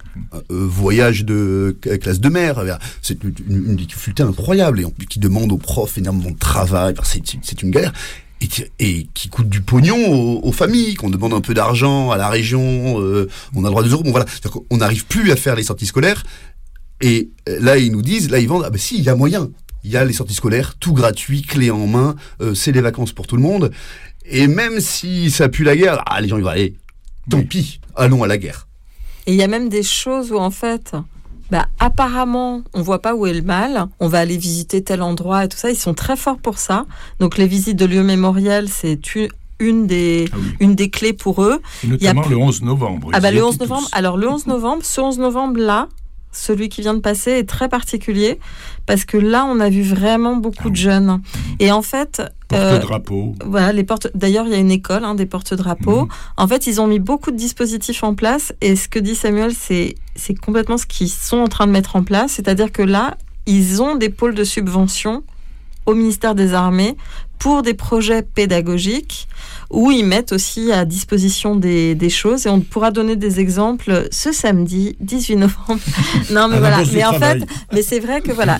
Speaker 10: voyage de classe de mer, c'est une difficulté incroyable et qui demande aux profs énormément de travail, c'est une galère et qui coûte du pognon aux familles, qu'on demande un peu d'argent à la région, on a le droit à 2 euros, on n'arrive plus à faire les sorties scolaires et là ils vendent, si, il y a moyen, il y a les sorties scolaires, tout gratuit, clé en main, c'est les vacances pour tout le monde et même si ça pue la guerre, les gens ils vont aller. Tant pis, allons à la guerre.
Speaker 9: Et il y a même des choses où, en fait, apparemment, on voit pas où est le mal. On va aller visiter tel endroit et tout ça. Ils sont très forts pour ça. Donc, les visites de lieux mémoriels, c'est une des clés pour eux.
Speaker 8: Et notamment le 11 novembre.
Speaker 9: Le 11 novembre. Alors, le 11 novembre, ce 11 novembre-là, celui qui vient de passer est très particulier parce que là, on a vu vraiment beaucoup de jeunes. Et en fait...
Speaker 8: Porte-drapeaux.
Speaker 9: Voilà, d'ailleurs, il y a une école des porte-drapeaux. En fait, ils ont mis beaucoup de dispositifs en place et ce que dit Samuel, c'est complètement ce qu'ils sont en train de mettre en place. C'est-à-dire que là, ils ont des pôles de subvention au ministère des Armées pour des projets pédagogiques où ils mettent aussi à disposition des choses et on pourra donner des exemples ce samedi 18 novembre. Non mais voilà, mais en fait, mais c'est vrai que voilà,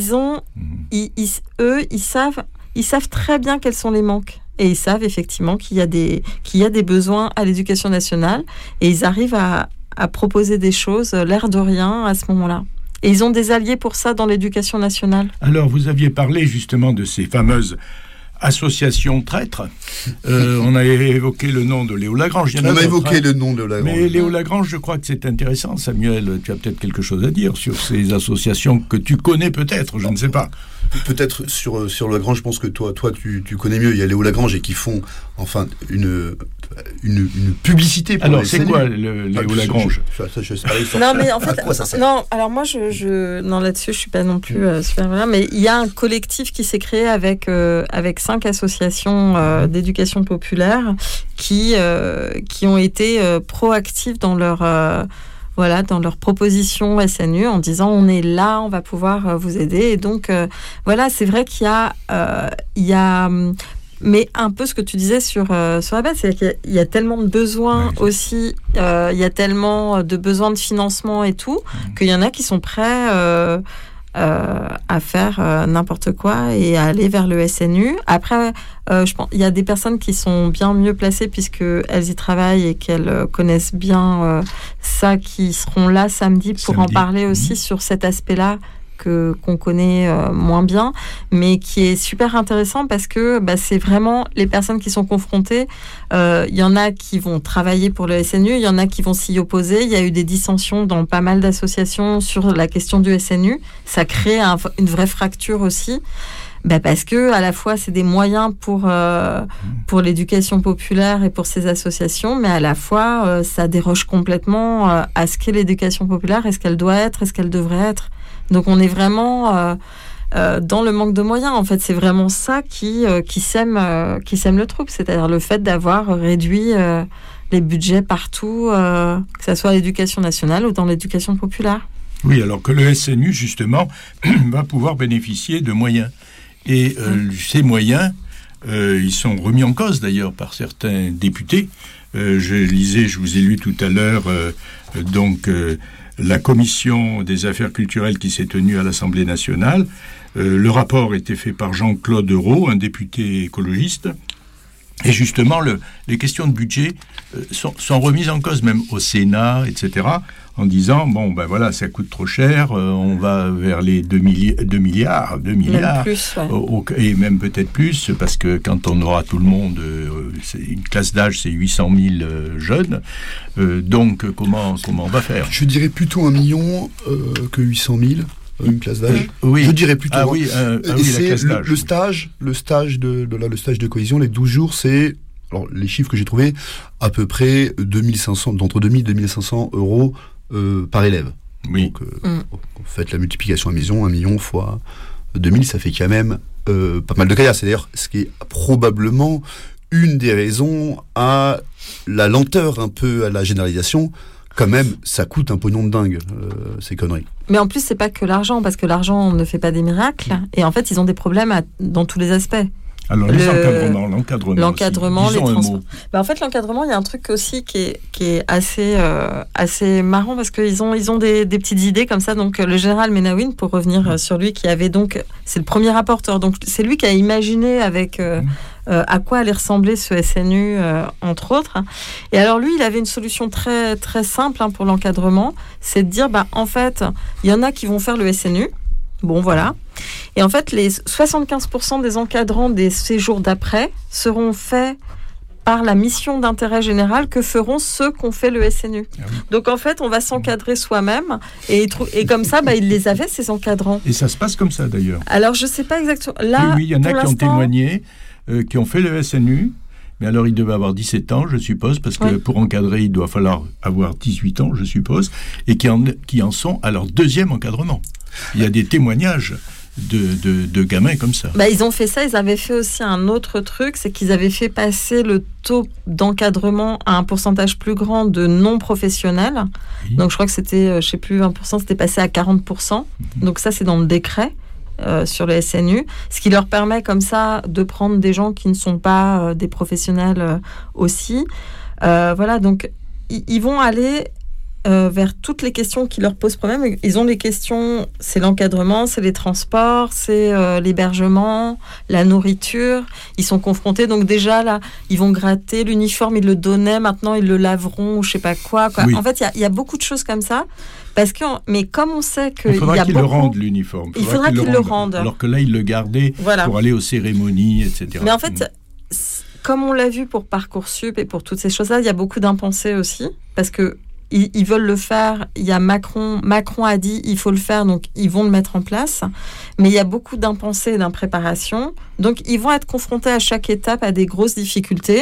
Speaker 9: ils savent très bien quels sont les manques et ils savent effectivement qu'il y a des besoins à l'éducation nationale et ils arrivent à proposer des choses, l'air de rien, à ce moment-là. Et ils ont des alliés pour ça dans l'éducation nationale.
Speaker 8: Alors, vous aviez parlé justement de ces fameuses associations traîtres. On a évoqué le nom de Léo Lagrange.
Speaker 10: On a évoqué le nom de Lagrange.
Speaker 8: Mais Léo Lagrange, je crois que c'est intéressant. Samuel, tu as peut-être quelque chose à dire sur ces associations que tu connais peut-être, je ne sais pas.
Speaker 10: Peut-être sur Lagrange, je pense que toi tu connais mieux. Il y a Léo Lagrange et qui font enfin une publicité pour
Speaker 8: alors,
Speaker 10: les
Speaker 8: c'est quoi Léo Lagrange?
Speaker 9: Non, mais en fait, non. Alors moi, non, là-dessus, je suis pas non plus super bien. Mais il y a un collectif qui s'est créé avec 5 associations d'éducation populaire qui ont été proactives dans leur dans leurs propositions SNU en disant on est là, on va pouvoir vous aider. Et donc c'est vrai qu'il y a mais un peu ce que tu disais sur la base, c'est qu'il y a tellement de besoins aussi, il y a tellement de besoins de financement et tout, qu'il y en a qui sont prêts à faire n'importe quoi et à aller vers le SNU. Après, je pense il y a des personnes qui sont bien mieux placées puisqu'elles y travaillent et qu'elles connaissent bien ça, qui seront là samedi pour en parler aussi sur cet aspect-là qu'on connaît moins bien, mais qui est super intéressant parce que c'est vraiment les personnes qui sont confrontées. Il y en a qui vont travailler pour le SNU, il y en a qui vont s'y opposer. Il y a eu des dissensions dans pas mal d'associations sur la question du SNU. Ça crée une vraie fracture aussi. Parce que à la fois c'est des moyens pour l'éducation populaire et pour ces associations, mais à la fois ça déroge complètement à ce qu'est l'éducation populaire, est-ce qu'elle doit être, est-ce qu'elle devrait être. Donc on est vraiment dans le manque de moyens. En fait, c'est vraiment ça qui sème le trouble, c'est-à-dire le fait d'avoir réduit les budgets partout, que ce soit à l'éducation nationale ou dans l'éducation populaire.
Speaker 8: Oui, alors que le SNU justement va pouvoir bénéficier de moyens. Et ces moyens, ils sont remis en cause d'ailleurs par certains députés. Je vous ai lu tout à l'heure la commission des affaires culturelles qui s'est tenue à l'Assemblée nationale. Le rapport était fait par Jean-Claude Roux, un député écologiste. Et justement, les questions de budget sont remises en cause, même au Sénat, etc., en disant, ça coûte trop cher, on va vers les 2 milliards.
Speaker 9: Même plus,
Speaker 8: et même peut-être plus, parce que quand on aura tout le monde, une classe d'âge, c'est 800 000 jeunes. Donc, comment on va faire?
Speaker 10: Je dirais plutôt 1 million que 800 000. Une classe d'âge.
Speaker 8: Oui.
Speaker 10: Je dirais plutôt.
Speaker 8: Et c'est
Speaker 10: le stage de cohésion, les 12 jours, c'est, alors les chiffres que j'ai trouvés, à peu près 2500, d'entre 2000 et 2500 euros par élève.
Speaker 8: Oui.
Speaker 10: Donc, faites la multiplication à maison, 1 million fois 2000, ça fait quand même pas mal de cas. C'est d'ailleurs ce qui est probablement une des raisons à la lenteur, un peu à la généralisation. Quand même, ça coûte un pognon de dingue, ces conneries.
Speaker 9: Mais en plus, c'est pas que l'argent, parce que l'argent ne fait pas des miracles. Et en fait, ils ont des problèmes dans tous les aspects.
Speaker 8: Alors, l'encadrement,
Speaker 9: les transports. En fait, l'encadrement, il y a un truc aussi qui est assez marrant, parce qu'ils ont des petites idées comme ça. Donc, le général Menaouine, pour revenir sur lui, qui avait donc... C'est le premier rapporteur. Donc, c'est lui qui a imaginé avec... à quoi allait ressembler ce SNU, entre autres. Et alors lui, il avait une solution très, très simple pour l'encadrement, c'est de dire, en fait, il y en a qui vont faire le SNU, bon voilà, et en fait, les 75% des encadrants des séjours d'après seront faits par la mission d'intérêt général que feront ceux qui ont fait le SNU. Donc en fait, on va s'encadrer soi-même, et comme ça, ils les avaient, ces encadrants.
Speaker 8: Et ça se passe comme ça, d'ailleurs.
Speaker 9: Alors, je ne sais pas exactement. Là,
Speaker 8: oui, il y en a qui ont témoigné, qui ont fait le SNU, mais alors ils devaient avoir 17 ans, je suppose, parce que pour encadrer, il doit falloir avoir 18 ans, je suppose, et qui en sont à leur 2e encadrement. Il y a des témoignages de gamins comme ça.
Speaker 9: Ils ont fait ça, ils avaient fait aussi un autre truc, c'est qu'ils avaient fait passer le taux d'encadrement à un pourcentage plus grand de non-professionnels. Oui. Donc je crois que c'était, 20%, c'était passé à 40%. Donc ça, c'est dans le décret. Sur le SNU, ce qui leur permet comme ça de prendre des gens qui ne sont pas des professionnels aussi. Donc ils vont aller vers toutes les questions qui leur posent problème. Ils ont les questions, c'est l'encadrement, c'est les transports, c'est l'hébergement, la nourriture. Ils sont confrontés, donc déjà là, ils vont gratter l'uniforme, ils le donnaient, maintenant ils le laveront ou je sais pas quoi. Oui. En fait, il y a beaucoup de choses comme ça. Mais comme on sait qu'il
Speaker 8: y a
Speaker 9: beaucoup...
Speaker 8: le rendent, l'uniforme.
Speaker 9: Il faudra qu'ils le rendent.
Speaker 8: Alors que là, ils le gardaient pour aller aux cérémonies, etc.
Speaker 9: Mais en fait, comme on l'a vu pour Parcoursup et pour toutes ces choses-là, il y a beaucoup d'impensés aussi, parce que ils veulent le faire. Il y a Macron a dit il faut le faire, donc ils vont le mettre en place. Mais il y a beaucoup d'impensés et d'impréparation, donc ils vont être confrontés à chaque étape à des grosses difficultés.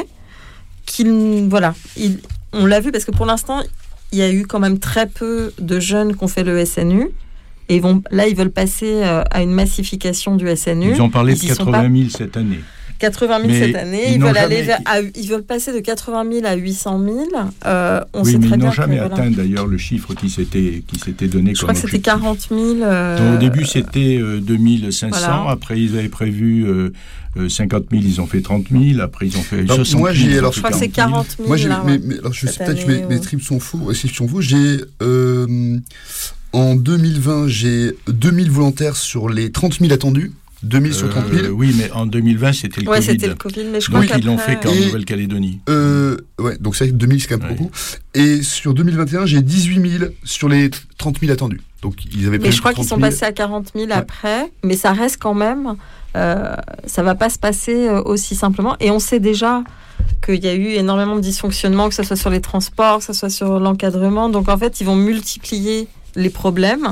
Speaker 9: On l'a vu parce que pour l'instant, il y a eu quand même très peu de jeunes qui ont fait le SNU. Et ils veulent passer à une massification du SNU.
Speaker 8: Ils ont parlé de 80 000 cette année.
Speaker 9: 80 000 cette année. Ils veulent passer de 80 000 à 800 000.
Speaker 8: Mais ils n'ont jamais atteint d'ailleurs le chiffre qui s'était donné
Speaker 9: Je
Speaker 8: comme
Speaker 9: crois que c'était 40 000.
Speaker 8: Donc, au début, c'était 2500. Voilà. Après, ils avaient prévu 50 000. Ils ont fait 30 000. Après, ils ont fait 60 000.
Speaker 9: Je crois que c'est 40 000.
Speaker 10: Moi, je sais peut-être que mes tripes sont faux. J'ai... en 2020, j'ai 2000 volontaires sur les 30 000 attendus. 2000 sur 30 000.
Speaker 8: Oui, mais en 2020, c'était le Covid.
Speaker 9: C'était le Covid, mais je crois
Speaker 8: qu'après... ils l'ont fait qu'en Nouvelle-Calédonie.
Speaker 10: Donc c'est vrai que 2000, c'est quand même beaucoup. Et sur 2021, j'ai 18 000 sur les 30 000 attendus. Donc ils avaient.
Speaker 9: Mais je crois qu'ils sont passés à 40 000 après, mais ça reste quand même. Ça va pas se passer aussi simplement. Et on sait déjà qu'il y a eu énormément de dysfonctionnements, que ce soit sur les transports, que ce soit sur l'encadrement. Donc en fait, ils vont multiplier les problèmes.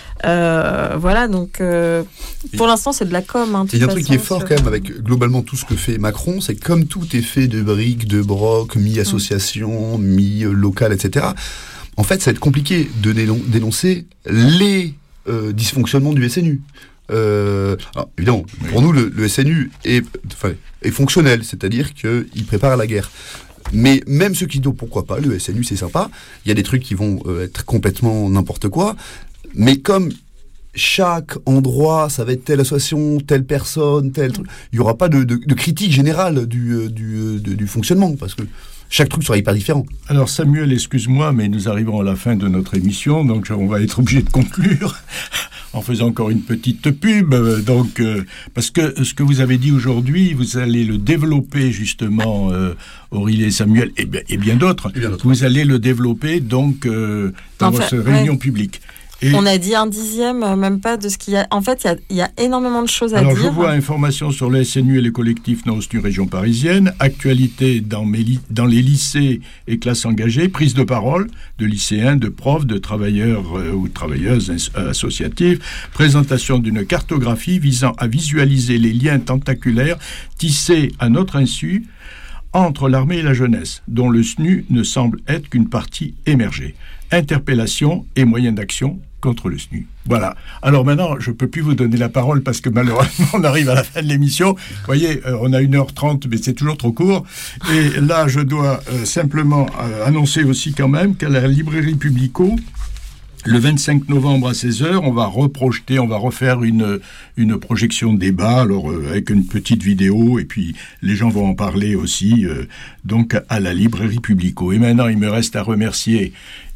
Speaker 9: Donc pour l'instant c'est de la com.
Speaker 10: Il y a un truc qui est fort quand même avec globalement tout ce que fait Macron, c'est que comme tout est fait de briques, de broc, mi-association, mi-local, etc. En fait, ça va être compliqué de dénoncer les dysfonctionnements du SNU. Alors, évidemment, pour nous, le SNU est fonctionnel, c'est-à-dire qu'il prépare la guerre. Mais même ceux qui disent pourquoi pas, le SNU c'est sympa, il y a des trucs qui vont être complètement n'importe quoi. Mais comme chaque endroit, ça va être telle association, telle personne, tel truc, il n'y aura pas de critique générale du fonctionnement, parce que chaque truc sera hyper différent.
Speaker 8: Alors Samuel, excuse-moi, mais nous arrivons à la fin de notre émission, donc on va être obligé de conclure en faisant encore une petite pub. Parce que ce que vous avez dit aujourd'hui, vous allez le développer justement, Aurélie et Samuel, et bien d'autres. Vous allez le développer donc dans votre réunion publique. Et
Speaker 9: on a dit un dixième, même pas de ce qu'il y a. En fait, il y a énormément de choses à dire.
Speaker 8: Alors, je vois informations sur le SNU et les collectifs non-SNU région parisienne, actualité dans les lycées et classes engagées, prise de parole de lycéens, de profs, de travailleurs ou travailleuses associatives, présentation d'une cartographie visant à visualiser les liens tentaculaires tissés à notre insu entre l'armée et la jeunesse, dont le SNU ne semble être qu'une partie émergée. Interpellation et moyens d'action contre le SNU. Voilà. Alors maintenant, je ne peux plus vous donner la parole parce que malheureusement, on arrive à la fin de l'émission. Vous voyez, on a 1h30, mais c'est toujours trop court. Et là, je dois simplement annoncer aussi quand même qu'à la librairie Publico, le 25 novembre à 16h, on va refaire une projection de débat, alors avec une petite vidéo, et puis les gens vont en parler aussi, donc à la librairie Publico. Et maintenant, il me reste à remercier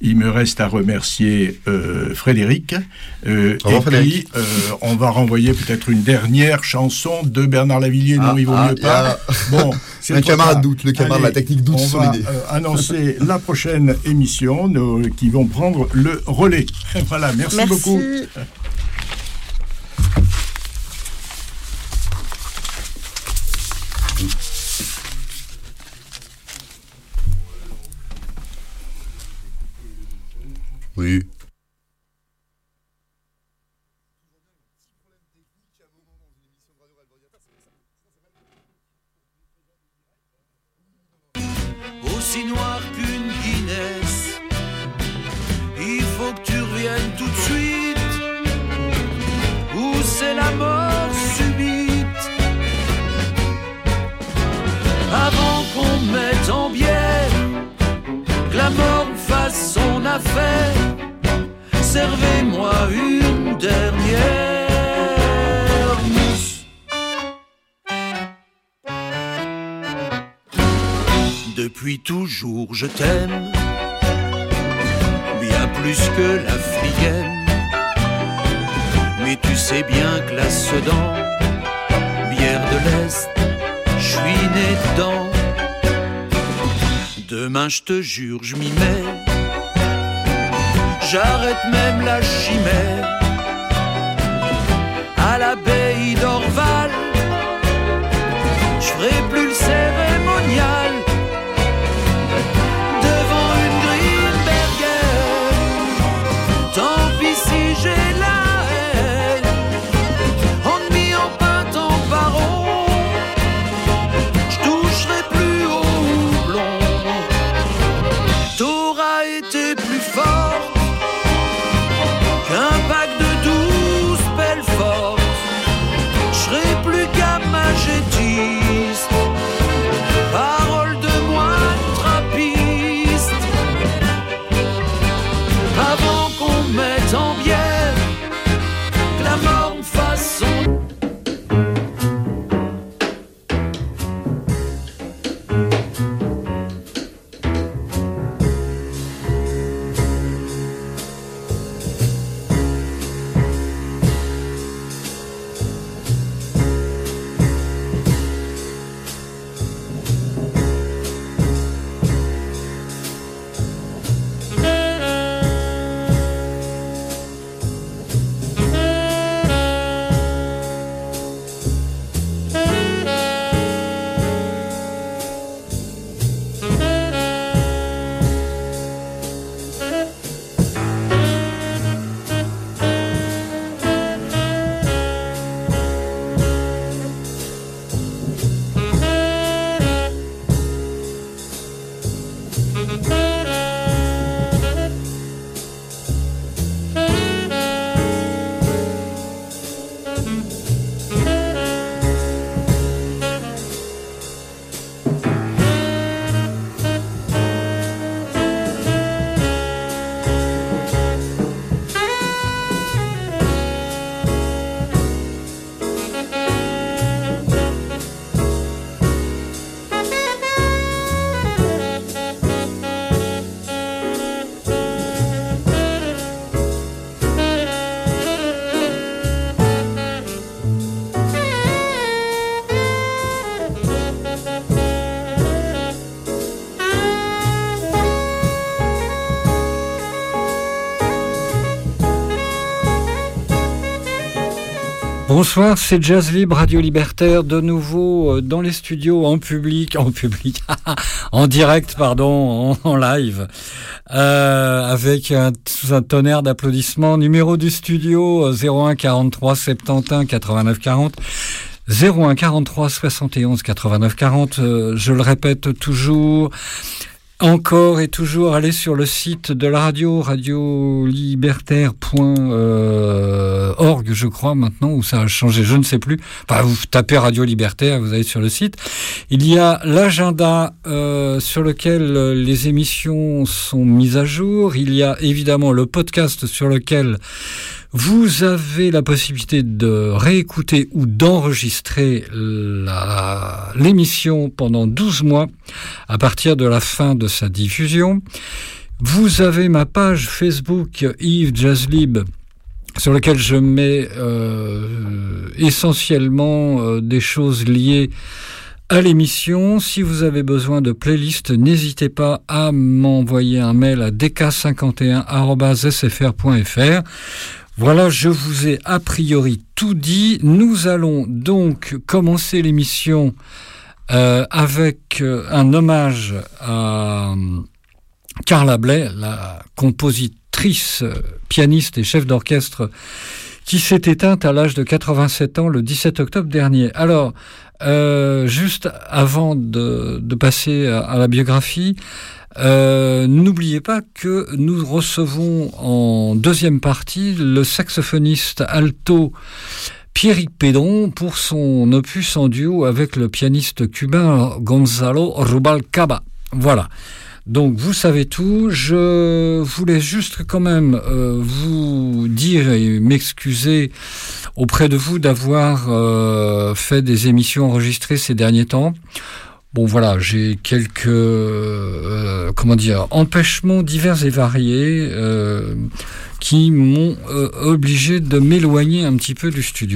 Speaker 8: Frédéric. Puis, on va renvoyer peut-être une dernière chanson de Bernard Lavilliers. Non, il vaut mieux pas. Bon, c'est
Speaker 10: le camarade de la technique doute.
Speaker 8: On va annoncer la prochaine émission qui vont prendre le relais. Voilà, merci beaucoup.
Speaker 10: Oui.
Speaker 1: Aussi noir qu'une Guinness, il faut que tu reviennes tout de suite, ou c'est la mort subite, avant qu'on mette en bière, que la mort fasse son affaire. Servez-moi une dernière mousse. Depuis toujours je t'aime, plus que l'africaine. Mais tu sais bien que la Sedan, bière de l'Est, je suis né dedans. Demain je te jure, je m'y mets. J'arrête même la chimère. À l'abbaye d'Orval, je ferai plus le cérémonial. Devant une Grimbergen, tant pis si j'ai la haine. Ennemi en pinte en baron, je toucherai plus au houblon. T'auras été plus fort qu'un pack de 12 pelles fortes. Je serai plus gamagétiste, parole de moine trappiste. Avant qu'on me mette en bière, que la mort me fasse son.
Speaker 12: Bonsoir, c'est Jazz Libre, Radio Libertaire, de nouveau dans les studios, en direct, en live, avec sous un tonnerre d'applaudissements. Numéro du studio 01 43 71 89 40. 01 43 71 89 40. Je le répète toujours. Encore et toujours, allez sur le site de la radio, radiolibertaire.org, je crois maintenant, où ça a changé, je ne sais plus. Enfin, vous tapez Radio Libertaire, vous allez sur le site. Il y a l'agenda sur lequel les émissions sont mises à jour. Il y a évidemment le podcast sur lequel vous avez la possibilité de réécouter ou d'enregistrer l'émission pendant 12 mois à partir de la fin de sa diffusion. Vous avez ma page Facebook Yves Jazzlib sur laquelle je mets essentiellement des choses liées à l'émission. Si vous avez besoin de playlists, n'hésitez pas à m'envoyer un mail à dk51@sfr.fr. Voilà, je vous ai a priori tout dit. Nous allons donc commencer l'émission avec un hommage à Carla Bley, la compositrice, pianiste et chef d'orchestre qui s'est éteinte à l'âge de 87 ans le 17 octobre dernier. Alors, juste avant de passer à la biographie, n'oubliez pas que nous recevons en deuxième partie le saxophoniste alto Pierrick Pedron pour son opus en duo avec le pianiste cubain Gonzalo Rubalcaba. Voilà. Donc vous savez tout. Je voulais juste quand même vous dire et m'excuser auprès de vous d'avoir fait des émissions enregistrées ces derniers temps. Bon voilà, j'ai quelques empêchements divers et variés qui m'ont obligé de m'éloigner un petit peu du studio.